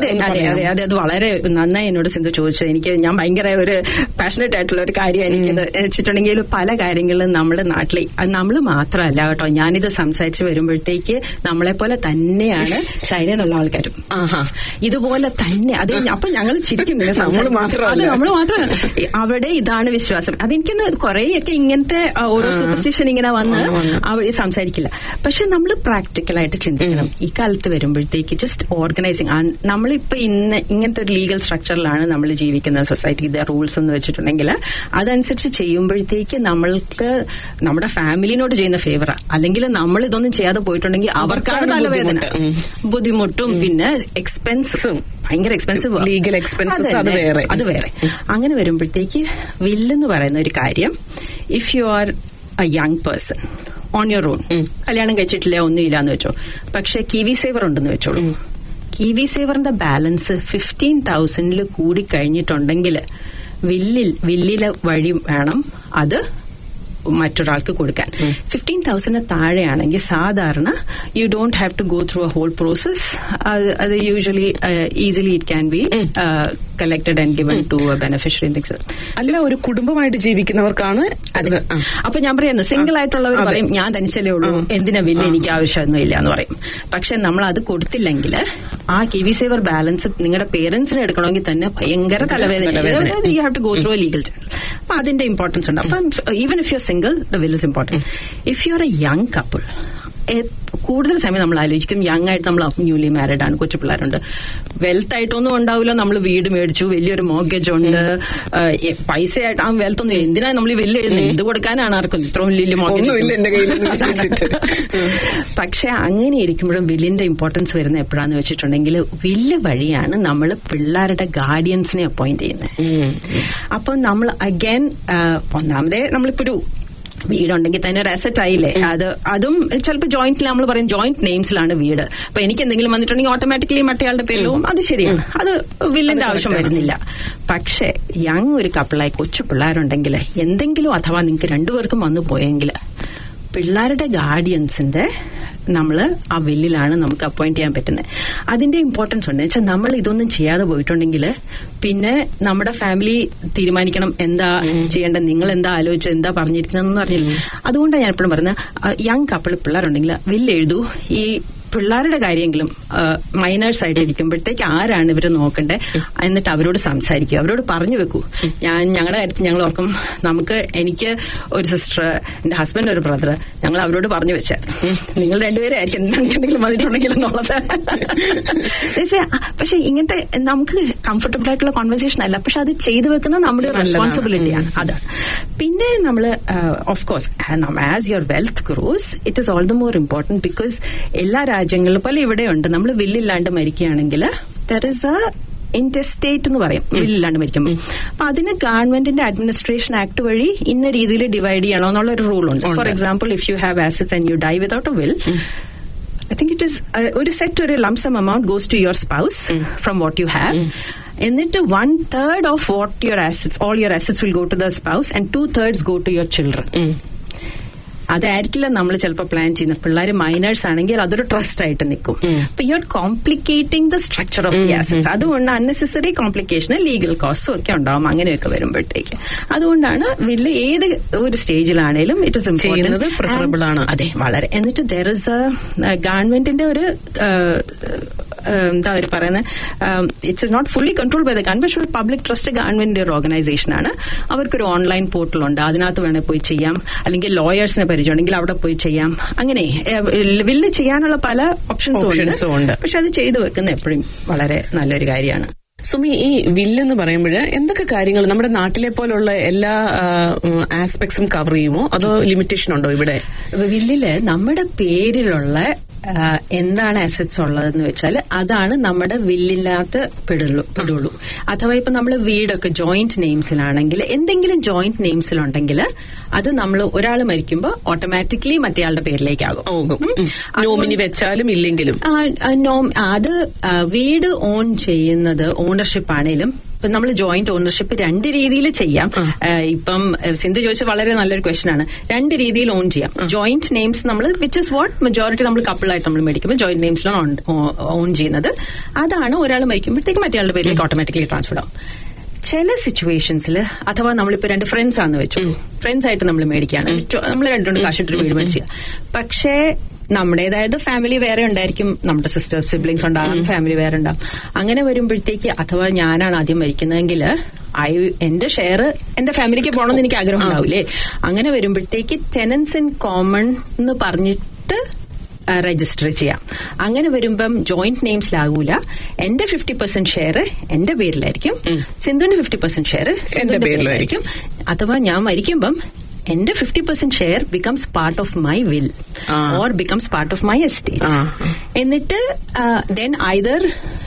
വളരെ നന്നായി എന്നോട് സിന്ധു ചോദിച്ചത്. ഞാൻ ഭയങ്കര ഒരു പാഷനേറ്റ് ആയിട്ടുള്ള ഒരു കാര്യം എനിക്ക് വെച്ചിട്ടുണ്ടെങ്കിൽ പല കാര്യങ്ങളും നമ്മുടെ നാട്ടിൽ നമ്മൾ മാത്രമല്ല കേട്ടോ, ഞാനിത് സംസാരിച്ച് വരുമ്പോഴത്തേക്ക് നമ്മളെ പോലെ തന്നെയാണ് ചൈനയിൽ നിന്നുള്ള ആൾക്കാരും ഇതുപോലെ തന്നെ. അത് അപ്പൊ ഞങ്ങൾ ചിരിക്കും, നമ്മൾ മാത്രമല്ല അവിടെ ഇതാണ് വിശ്വാസം. അതെനിക്കൊന്ന് കുറേയൊക്കെ ഇങ്ങനത്തെ ഓരോ സൂപ്പർസ്റ്റിഷൻ ഇങ്ങനെ വന്ന് അവിടെ സംസാരിക്കില്ല. പക്ഷെ നമ്മൾ പ്രാക്ടിക്കലായിട്ട് ചിന്തിക്കണം. ഈ കാലത്ത് വരുമ്പോഴത്തേക്ക് ജസ്റ്റ് ഓർഗനൈസിങ്, നമ്മളിപ്പോ ഇങ്ങനത്തെ ഒരു ലീഗൽ സ്ട്രക്ചറിലാണ് നമ്മൾ ജീവിക്കുന്ന സൊസൈറ്റി, ഇത് റൂൾസ് എന്ന് വെച്ചിട്ടുണ്ടെങ്കിൽ അതനുസരിച്ച് ചെയ്യുമ്പോഴത്തേക്ക് നമ്മൾക്ക് നമ്മുടെ ഫാമിലിനോട് ചെയ്യുന്ന ഫേവറാ. അല്ലെങ്കിൽ നമ്മൾ ഇതൊന്നും ചെയ്യാതെ പോയിട്ടുണ്ടെങ്കിൽ അവർക്കാണ് തലവേദന, ബുദ്ധിമുട്ടും പിന്നെ എക്സ്പെൻസും, ഭയങ്കര എക്സ്പെൻസീവ് ലീഗൽ എക്സ്പെൻസസ്, അത് വേറെ. അങ്ങനെ വരുമ്പോഴത്തേക്ക് വില്ലെന്ന് പറയുന്ന ഒരു കാര്യം, if you are a young person on your own, കല്യാണം കഴിച്ചിട്ടില്ല, ഒന്നുമില്ല എന്ന് വെച്ചോ, പക്ഷെ കിവി സേവർ ഉണ്ടെന്ന് വെച്ചോളൂ. കിവി സേവറിന്റെ ബാലൻസ് 15,000 കൂടി കഴിഞ്ഞിട്ടുണ്ടെങ്കിൽ വില്ലിലെ വഴി വേണം അത് മറ്റൊരാൾക്ക് കൊടുക്കാൻ. 15,000 താഴെയാണെങ്കിൽ സാധാരണ you don't have to go through a whole process. അത് usually easily it can be collected and given to a beneficiary. അല്ല, ഒരു കുടുംബമായിട്ട് ജീവിക്കുന്നവർക്കാണ് അത്. അപ്പൊ ഞാൻ പറയുന്നത് സിംഗിൾ ആയിട്ടുള്ളവർ പറയും ഞാൻ തനിച്ചല്ലേ ഉള്ളൂ, എന്തിനാ വില്ല്, എനിക്ക് ആവശ്യമൊന്നും ഇല്ല എന്ന് പറയും. പക്ഷെ നമ്മൾ അത് കൊടുത്തില്ലെങ്കിൽ ആ കിവി സേവർ ബാലൻസ് നിങ്ങളുടെ പേരൻസിന് എടുക്കണമെങ്കിൽ തന്നെ ഭയങ്കര തലവേദന. You have to go through a legal channel. അപ്പൊ അതിന്റെ ഇമ്പോർട്ടൻസ് ഉണ്ട്. അപ്പം even if you are single, the will is important. If you are a young couple, കൂടുതൽ സമയം നമ്മൾ ആലോചിക്കും യങ് ആയിട്ട് നമ്മൾ ന്യൂലി മാരീഡ് ആണ്, കൊച്ചു പിള്ളേരുണ്ട്, വെൽത്ത് ആയിട്ടൊന്നും ഉണ്ടാവില്ല, നമ്മൾ വീട് മേടിച്ചു, വലിയൊരു മോർഗേജ് ഉണ്ട്, പൈസ ആയിട്ട് ആ വെൽത്ത് ഒന്നും, എന്തിനാ നമ്മൾ ഈ വലിയ എന്ത് കൊടുക്കാനാണ് ആർക്കും ഇത്ര വലിയ മോർഗേജ്. പക്ഷെ അങ്ങനെ ഇരിക്കുമ്പോഴും വില്ലിന്റെ ഇമ്പോർട്ടൻസ് വരുന്ന എപ്പോഴാന്ന് വെച്ചിട്ടുണ്ടെങ്കിൽ വില്ല് വഴിയാണ് നമ്മൾ പിള്ളേരുടെ ഗാർഡിയൻസിനെ അപ്പോയിന്റ് ചെയ്യുന്നത്. അപ്പൊ നമ്മൾ അഗൈൻ ഒന്നാമതേ നമ്മളിപ്പോ ഒരു വീടുണ്ടെങ്കിൽ തന്നെ ഒരു അസറ്റ് ആയില്ലേ, അതും ചിലപ്പോൾ ജോയിന്റിൽ നമ്മൾ പറയും ജോയിന്റ് നെയിംസിലാണ് വീട്. അപ്പൊ എനിക്ക് എന്തെങ്കിലും വന്നിട്ടുണ്ടെങ്കിൽ ഓട്ടോമാറ്റിക്കലി മറ്റേയാളുടെ പേരിലും അത് ശരിയാണ്, അത് വില്ലിന്റെ ആവശ്യം വരുന്നില്ല. പക്ഷെ യങ് ഒരു കപ്പിളായി കൊച്ചു പിള്ളേരുണ്ടെങ്കിൽ എന്തെങ്കിലും അഥവാ നിങ്ങൾക്ക് രണ്ടുപേർക്കും വന്നു പോയെങ്കിൽ പിള്ളേരുടെ ഗാർഡിയൻസിന്റെ നമ്മൾ ആ വില്ലിലാണ് നമുക്ക് അപ്പോയിന്റ് ചെയ്യാൻ പറ്റുന്നത്. അതിന്റെ ഇമ്പോർട്ടൻസ് ഉണ്ട് വെച്ചാൽ നമ്മൾ ഇതൊന്നും ചെയ്യാതെ പോയിട്ടുണ്ടെങ്കിൽ പിന്നെ നമ്മുടെ ഫാമിലി തീരുമാനിക്കണം എന്താ ചെയ്യേണ്ടത്, നിങ്ങൾ എന്താ ആലോചിച്ച് എന്താ പറഞ്ഞിരിക്കുന്നതെന്ന് പറഞ്ഞില്ല. അതുകൊണ്ടാണ് ഞാൻ എപ്പോഴും പറയുന്നത് യങ് കപ്പിൾ പിള്ളേരുണ്ടെങ്കിൽ വില്ല് എഴുതൂ. ഈ പിള്ളേരുടെ കാര്യമെങ്കിലും മൈനേഴ്സ് ആയിട്ട് ഇരിക്കുമ്പോഴത്തേക്ക് ആരാണ് ഇവർ നോക്കണ്ടേ എന്നിട്ട് അവരോട് സംസാരിക്കുക, അവരോട് പറഞ്ഞു വെക്കൂ. ഞങ്ങളുടെ കാര്യത്തിൽ ഞങ്ങൾ ഓർക്കും, എനിക്ക് ഒരു സിസ്റ്റർ, എന്റെ ഹസ്ബൻഡ് ഒരു ബ്രദർ, ഞങ്ങൾ അവരോട് പറഞ്ഞു വെച്ചായിരുന്നു നിങ്ങൾ രണ്ടുപേരും ആയിരിക്കും എന്തെങ്കിലും വന്നിട്ടുണ്ടെങ്കിൽ എന്നുള്ളത്. പക്ഷെ ഇങ്ങനത്തെ നമുക്ക് കംഫർട്ടബിൾ ആയിട്ടുള്ള കോൺവെർസേഷൻ അല്ല, പക്ഷെ അത് ചെയ്തു വെക്കുന്നത് നമ്മുടെ റെസ്പോൺസിബിലിറ്റിയാണ്. അതാണ്. പിന്നെ നമ്മൾ of course as your wealth grows it is all the more important because എല്ലാ രാജ്യങ്ങളിൽ പോലെ ഇവിടെയുണ്ട്. നമ്മൾ വില്ലില്ലാണ്ട് മരിക്കുകയാണെങ്കിൽ ദർ ഇസ് എ ഇൻറ്റെസ്റ്റേറ്റ് എന്ന് പറയും, വില്ലില്ലാണ്ട് മരിക്കുമ്പോൾ. അപ്പൊ അതിന് ഗവൺമെന്റിന്റെ അഡ്മിനിസ്ട്രേഷൻ ആക്ട് വഴി ഇന്ന രീതിയിൽ ഡിവൈഡ് ചെയ്യണോ എന്നുള്ള ഒരു റൂളുണ്ട്. For example, if you have assets and you die without a will, I think it is ഒരു സെറ്റ് ഒരു lump sum amount goes to your spouse from what you have. എന്നിട്ട് 1/3 of what your assets, all your assets will go to the spouse and 2/3 go to your children. അതായിരിക്കില്ല നമ്മൾ ചിലപ്പോൾ plan ചെയ്യുന്ന. പിള്ളേർ miners ആണെങ്കിൽ അതൊരു trust ആയിട്ട് നിൽക്കും. അപ്പൊ you are complicating the structure of the assets. അതുകൊണ്ട് അൺനെസസറി കോംപ്ലിക്കേഷൻ, ലീഗൽ കോസ്റ്റും ഒക്കെ ഉണ്ടാവും അങ്ങനെയൊക്കെ വരുമ്പോഴത്തേക്ക്. അതുകൊണ്ടാണ് വില്ല് ഏത് ഒരു സ്റ്റേജിലാണേലും ഇറ്റ് ഇസ് ഇമ്പോർട്ടന്റ്, പ്രിഫറബിൾ ആണ്. അതെ, വളരെ. എന്നിട്ട് ദർ ഇസ് എ ഗവൺമെന്റിന്റെ ഒരു എന്താ അവർ പറയുന്നത്, it's not fully control by the government, public trust ഗവൺമെന്റിന്റെ ഒരു ഓർഗനൈസേഷൻ ആണ്. അവർക്കൊരു ഓൺലൈൻ പോർട്ടൽ ഉണ്ട്, അതിനകത്ത് വേണേൽ പോയി ചെയ്യാം. അല്ലെങ്കിൽ ലോയേഴ്സിനെ പരിചയമുണ്ടെങ്കിൽ അവിടെ പോയി ചെയ്യാം. അങ്ങനെ വില്ല് ചെയ്യാനുള്ള പല ഓപ്ഷൻസും ഉണ്ട്. പക്ഷെ അത് ചെയ്തു വെക്കുന്ന എപ്പോഴും വളരെ നല്ലൊരു കാര്യമാണ്. സുമി, ഈ വില്ലെന്ന് പറയുമ്പോൾ എന്തൊക്കെ കാര്യങ്ങൾ നമ്മുടെ നാട്ടിലെ പോലുള്ള എല്ലാ ആസ്പെക്ട്സും കവർ ചെയ്യുമോ, അതോ ലിമിറ്റേഷൻ ഉണ്ടോ ഇവിടെ? വില്ലില് നമ്മുടെ പേരിലുള്ള എന്താണ് അസറ്റ്സ് ഉള്ളതെന്ന് വെച്ചാൽ അതാണ് നമ്മുടെ വില്ലിനകത്ത് പെടുള്ളൂ. അഥവാ ഇപ്പൊ നമ്മൾ വീടൊക്കെ ജോയിന്റ് നെയിംസിലാണെങ്കിൽ, എന്തെങ്കിലും ജോയിന്റ് നെയിംസിലുണ്ടെങ്കിൽ അത് നമ്മൾ ഒരാൾ മരിക്കുമ്പോൾ ഓട്ടോമാറ്റിക്കലി മറ്റേയാളുടെ പേരിലേക്കാകും. നോമിനി വെച്ചാലും ഇല്ലെങ്കിലും അത് വീട് ഓൺ ചെയ്യുന്നത് ഓണർഷിപ്പ് ആണേലും ഇപ്പം നമ്മൾ ജോയിന്റ് ഓണർഷിപ്പ് രണ്ട് രീതിയിൽ ചെയ്യാം. ഇപ്പം സിന്ധു ചോദിച്ച വളരെ നല്ലൊരു ക്വസ്റ്റൻ ആണ്. രണ്ട് രീതിയിൽ ഓൺ ചെയ്യാം. ജോയിന്റ് നെയിംസ് നമ്മൾ വിച്ച് ഇസ് വാട്ട് മെജോറിറ്റി നമ്മൾ കപ്പിളായിട്ട് നമ്മൾ മേടിക്കുമ്പോൾ ജോയിന്റ് നെയിംസിലാണ് ഓൺ ചെയ്യുന്നത്. അതാണ് ഒരാൾ മരിക്കുമ്പോഴത്തേക്ക് മറ്റേ പേരിലേക്ക് ഓട്ടോമാറ്റിക്കലി ട്രാൻസ്ഫർ ആവും. ചില സിറ്റുവേഷൻസിൽ അഥവാ നമ്മളിപ്പോ രണ്ട് ഫ്രണ്ട്സ് ആണെന്ന് വെച്ചു, ഫ്രണ്ട്സ് ആയിട്ട് നമ്മൾ മേടിക്കുകയാണ്, നമ്മൾ രണ്ടുകൊണ്ട് കാശിട്ടൊരു വീട് മേടിക്കുക. പക്ഷേ നമ്മുടേതായത് ഫാമിലി വേറെ ഉണ്ടായിരിക്കും, നമ്മുടെ സിസ്റ്റേഴ്സ് സിബ്ലിങ്സ് ഉണ്ടാകും, ഫാമിലി വേറെ ഉണ്ടാകും. അങ്ങനെ വരുമ്പോഴത്തേക്ക് അഥവാ ഞാനാണ് ആദ്യം മരിക്കുന്നതെങ്കിൽ എന്റെ ഷെയർ എന്റെ ഫാമിലിക്ക് പോകണമെന്ന് എനിക്ക് ആഗ്രഹം ഉണ്ടാവില്ലേ. അങ്ങനെ വരുമ്പോഴത്തേക്ക് ടെനൻസ് ഇൻ കോമൺ എന്ന് പറഞ്ഞിട്ട് രജിസ്റ്റർ ചെയ്യാം. അങ്ങനെ വരുമ്പം ജോയിന്റ് നെയിംസിലാകൂല. എന്റെ 50% ഷെയർ എന്റെ പേരിലായിരിക്കും, സിന്ധുവിന്റെ 50% ഷെയർ എന്റെ പേരിലായിരിക്കും. അഥവാ ഞാൻ മരിക്കുമ്പം എന്റെ 50% share becomes part of my will or becomes part of my estate. എന്നിട്ട് then either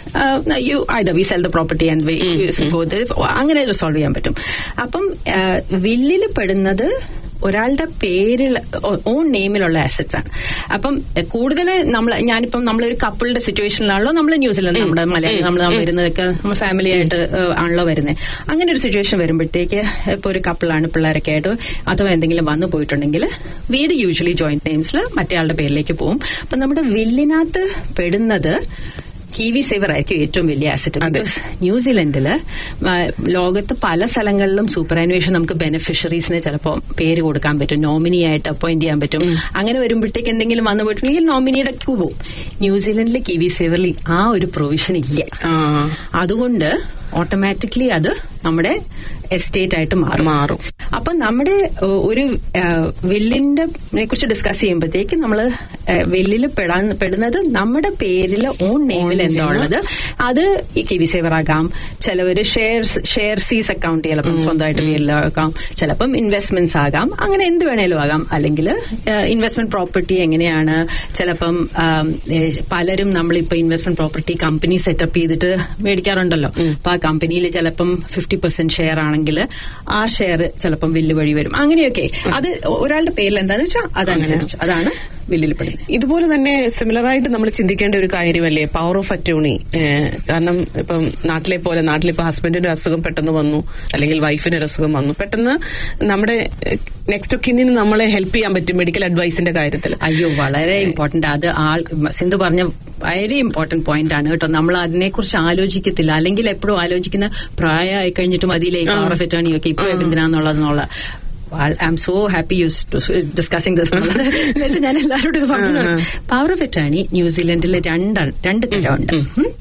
we sell the property and അങ്ങനെ റിസോൾവ് ചെയ്യാൻ പറ്റും. അപ്പം വില്ലിൽ പെടുന്നത് ഒരാളുടെ പേരിൽ ഓൺ നെയിമിലുള്ള അസറ്റ്സ് ആണ്. അപ്പം കൂടുതൽ നമ്മളൊരു കപ്പിളുടെ സിറ്റുവേഷനിലാണല്ലോ നമ്മൾ ന്യൂസിലൻഡ്, നമ്മുടെ മലയാളി നമ്മൾ വരുന്നതൊക്കെ നമ്മൾ ഫാമിലി ആയിട്ട് ആണല്ലോ വരുന്നത്. അങ്ങനെ ഒരു സിറ്റുവേഷൻ വരുമ്പോഴത്തേക്ക് ഇപ്പൊ ഒരു കപ്പിളാണ്, പിള്ളേരൊക്കെ ആയിട്ട് അഥവാ എന്തെങ്കിലും വന്നു പോയിട്ടുണ്ടെങ്കിൽ വീട് യൂഷ്വലി ജോയിന്റ് നെയിംസിൽ മറ്റേ ആളുടെ പേരിലേക്ക് പോകും. അപ്പൊ നമ്മുടെ വില്ലിനകത്ത് പെടുന്നത് കിവി സേവർ ആയിരിക്കും ഏറ്റവും വലിയ അസറ്റ്. ബിക്കോസ് ന്യൂസിലൻഡില് ലോകത്ത് പല സ്ഥലങ്ങളിലും സൂപ്പർ ആനുവേഷൻ നമുക്ക് ബെനിഫിഷ്യറീസിന് ചിലപ്പോൾ പേര് കൊടുക്കാൻ പറ്റും, നോമിനി ആയിട്ട് അപ്പോയിന്റ് ചെയ്യാൻ പറ്റും. അങ്ങനെ വരുമ്പോഴത്തേക്ക് എന്തെങ്കിലും വന്നു പോയിട്ടുണ്ടെങ്കിൽ നോമിനിയുടെ ക്യൂ പോകും. ന്യൂസിലൻഡിൽ കിവി സേവറിൽ ആ ഒരു പ്രൊവിഷൻ ഇല്ല. അതുകൊണ്ട് ഓട്ടോമാറ്റിക്കലി അത് നമ്മുടെ എസ്റ്റേറ്റ് ആയിട്ട് മാറും. അപ്പൊ നമ്മുടെ ഒരു വില്ലിന്റെ കുറിച്ച് ഡിസ്കസ് ചെയ്യുമ്പോഴത്തേക്ക് നമ്മള് വില്ലിൽ പെടുന്നത് നമ്മുടെ പേരിൽ ഓൺ നെയിമിൽ എന്താ ഉള്ളത്, അത് ഈ കിവി സേവർ ആകാം, ചിലവര് ഷെയർസീസ് അക്കൗണ്ട് ചിലപ്പം സ്വന്തമായിട്ട് പേരിലാകാം, ചിലപ്പം ഇൻവെസ്റ്റ്മെന്റ്സ് ആകാം, അങ്ങനെ എന്ത് വേണേലും ആകാം. അല്ലെങ്കിൽ ഇൻവെസ്റ്റ്മെന്റ് പ്രോപ്പർട്ടി എങ്ങനെയാണ്, ചിലപ്പം പലരും നമ്മളിപ്പോ ഇൻവെസ്റ്റ്മെന്റ് പ്രോപ്പർട്ടി കമ്പനി സെറ്റപ്പ് ചെയ്തിട്ട് മേടിക്കാറുണ്ടല്ലോ. അപ്പൊ ആ കമ്പനിയിൽ ചിലപ്പം 50% ഷെയർ ആണെങ്കിൽ ആ ഷെയർ ചിലപ്പം വില്ല് വഴി വരും. അങ്ങനെയൊക്കെ അത് ഒരാളുടെ പേരിൽ എന്താണെന്ന് വെച്ചാൽ അതനുസരിച്ച് അതാണ് വില്ലിൽപ്പെടുന്നത്. ഇതുപോലെ തന്നെ സിമിലറായിട്ട് നമ്മൾ ചിന്തിക്കേണ്ട ഒരു കാര്യമല്ലേ പവർ ഓഫ് അറ്റോർണി. കാരണം ഇപ്പം നാട്ടിലിപ്പോ ഹസ്ബൻഡിന്റെ അസുഖം പെട്ടെന്ന് വന്നു, അല്ലെങ്കിൽ വൈഫിന് ഒരു അസുഖം വന്നു, പെട്ടെന്ന് നമ്മുടെ നെക്സ്റ്റ് ഓഫ് കിന്നിന് നമ്മളെ ഹെൽപ്പ് ചെയ്യാൻ പറ്റും മെഡിക്കൽ അഡ്വൈസിന്റെ കാര്യത്തിൽ. അയ്യോ, വളരെ ഇമ്പോർട്ടന്റ്. അത് സിന്ധു പറഞ്ഞ വളരെ ഇമ്പോർട്ടന്റ് പോയിന്റ് ആണ് കേട്ടോ. നമ്മൾ അതിനെക്കുറിച്ച് ആലോചിക്കത്തില്ല, അല്ലെങ്കിൽ എപ്പോഴും ആലോചിക്കുന്ന പ്രായമായി കഴിഞ്ഞിട്ട് മതിയില്ലേ പവർ ഓഫ് അറ്റോർണി ഒക്കെ ഇപ്പൊ എന്തിനാന്നുള്ളതെന്നുള്ള. I am so happy you discussing this. ഞാൻ എല്ലാവരോടും ഇത് പറഞ്ഞു. പവർ ഓഫ് അറ്റോർണി ന്യൂസിലൻഡിൽ രണ്ട് തരമുണ്ട്.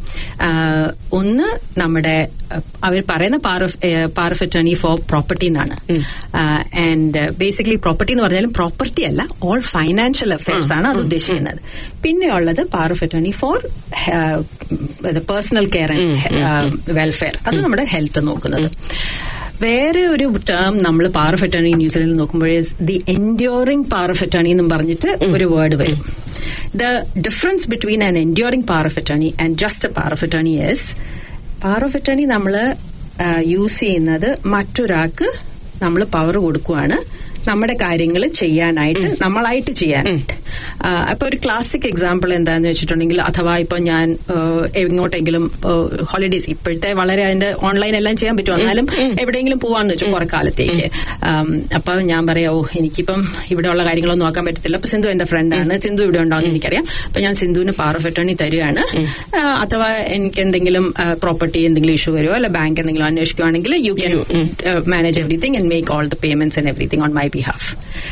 ഒന്ന് നമ്മുടെ അവർ പറയുന്ന power of attorney for property എന്നാണ്. ആൻഡ് ബേസിക്കലി പ്രോപ്പർട്ടി എന്ന് പറഞ്ഞാലും പ്രോപ്പർട്ടി അല്ല, ഓൾ ഫൈനാൻഷ്യൽ അഫയേഴ്സ് ആണ് അത് ഉദ്ദേശിക്കുന്നത്. പിന്നെ ഉള്ളത് power of attorney for personal care and welfare, അത് നമ്മുടെ ഹെൽത്ത് നോക്കുന്നത്. വേറെ ഒരു ടേം നമ്മൾ പവർ ഓഫ് അറ്റോർണി ന്യൂസിലൻഡിൽ നോക്കുമ്പോഴേ the enduring power of attorney എന്നും പറഞ്ഞിട്ട് ഒരു വേർഡ് വരും. The difference between an enduring power of attorney and just a power of attorney is, power of attorney നമ്മൾ യൂസ് ചെയ്യുന്നത് മറ്റൊരാൾക്ക് നമ്മൾ പവർ കൊടുക്കുകയാണ് നമ്മുടെ കാര്യങ്ങൾ ചെയ്യാനായിട്ട്, നമ്മളായിട്ട് ചെയ്യാനായിട്ട്. അപ്പൊ ഒരു ക്ലാസിക് എക്സാമ്പിൾ എന്താന്ന് വെച്ചിട്ടുണ്ടെങ്കിൽ, അഥവാ ഇപ്പൊ ഞാൻ എങ്ങോട്ടെങ്കിലും ഹോളിഡേസ്, ഇപ്പോഴത്തെ വളരെ അതിന്റെ ഓൺലൈൻ എല്ലാം ചെയ്യാൻ പറ്റും, എന്നാലും എവിടെയെങ്കിലും പോവാന്ന് വെച്ചാൽ കുറെ കാലത്തേക്ക്. അപ്പൊ ഞാൻ പറയാ, എനിക്കിപ്പം ഇവിടെയുള്ള കാര്യങ്ങളൊന്നും നോക്കാൻ പറ്റത്തില്ല, അപ്പൊ സിന്ധു എന്റെ ഫ്രണ്ടാണ്, സിന്ധു ഇവിടെ ഉണ്ടാവുന്ന എനിക്കറിയാം, അപ്പൊ ഞാൻ സിന്ധുവിന് പവർ ഓഫ് അറ്റോർണി തരികയാണ്. അഥവാ എനിക്ക് എന്തെങ്കിലും പ്രോപ്പർട്ടി എന്തെങ്കിലും ഇഷ്യൂ വരുമോ അല്ല ബാങ്ക് എന്തെങ്കിലും അന്വേഷിക്കുകയാണെങ്കിൽ you can manage everything and make all the payments and everything on my behalf.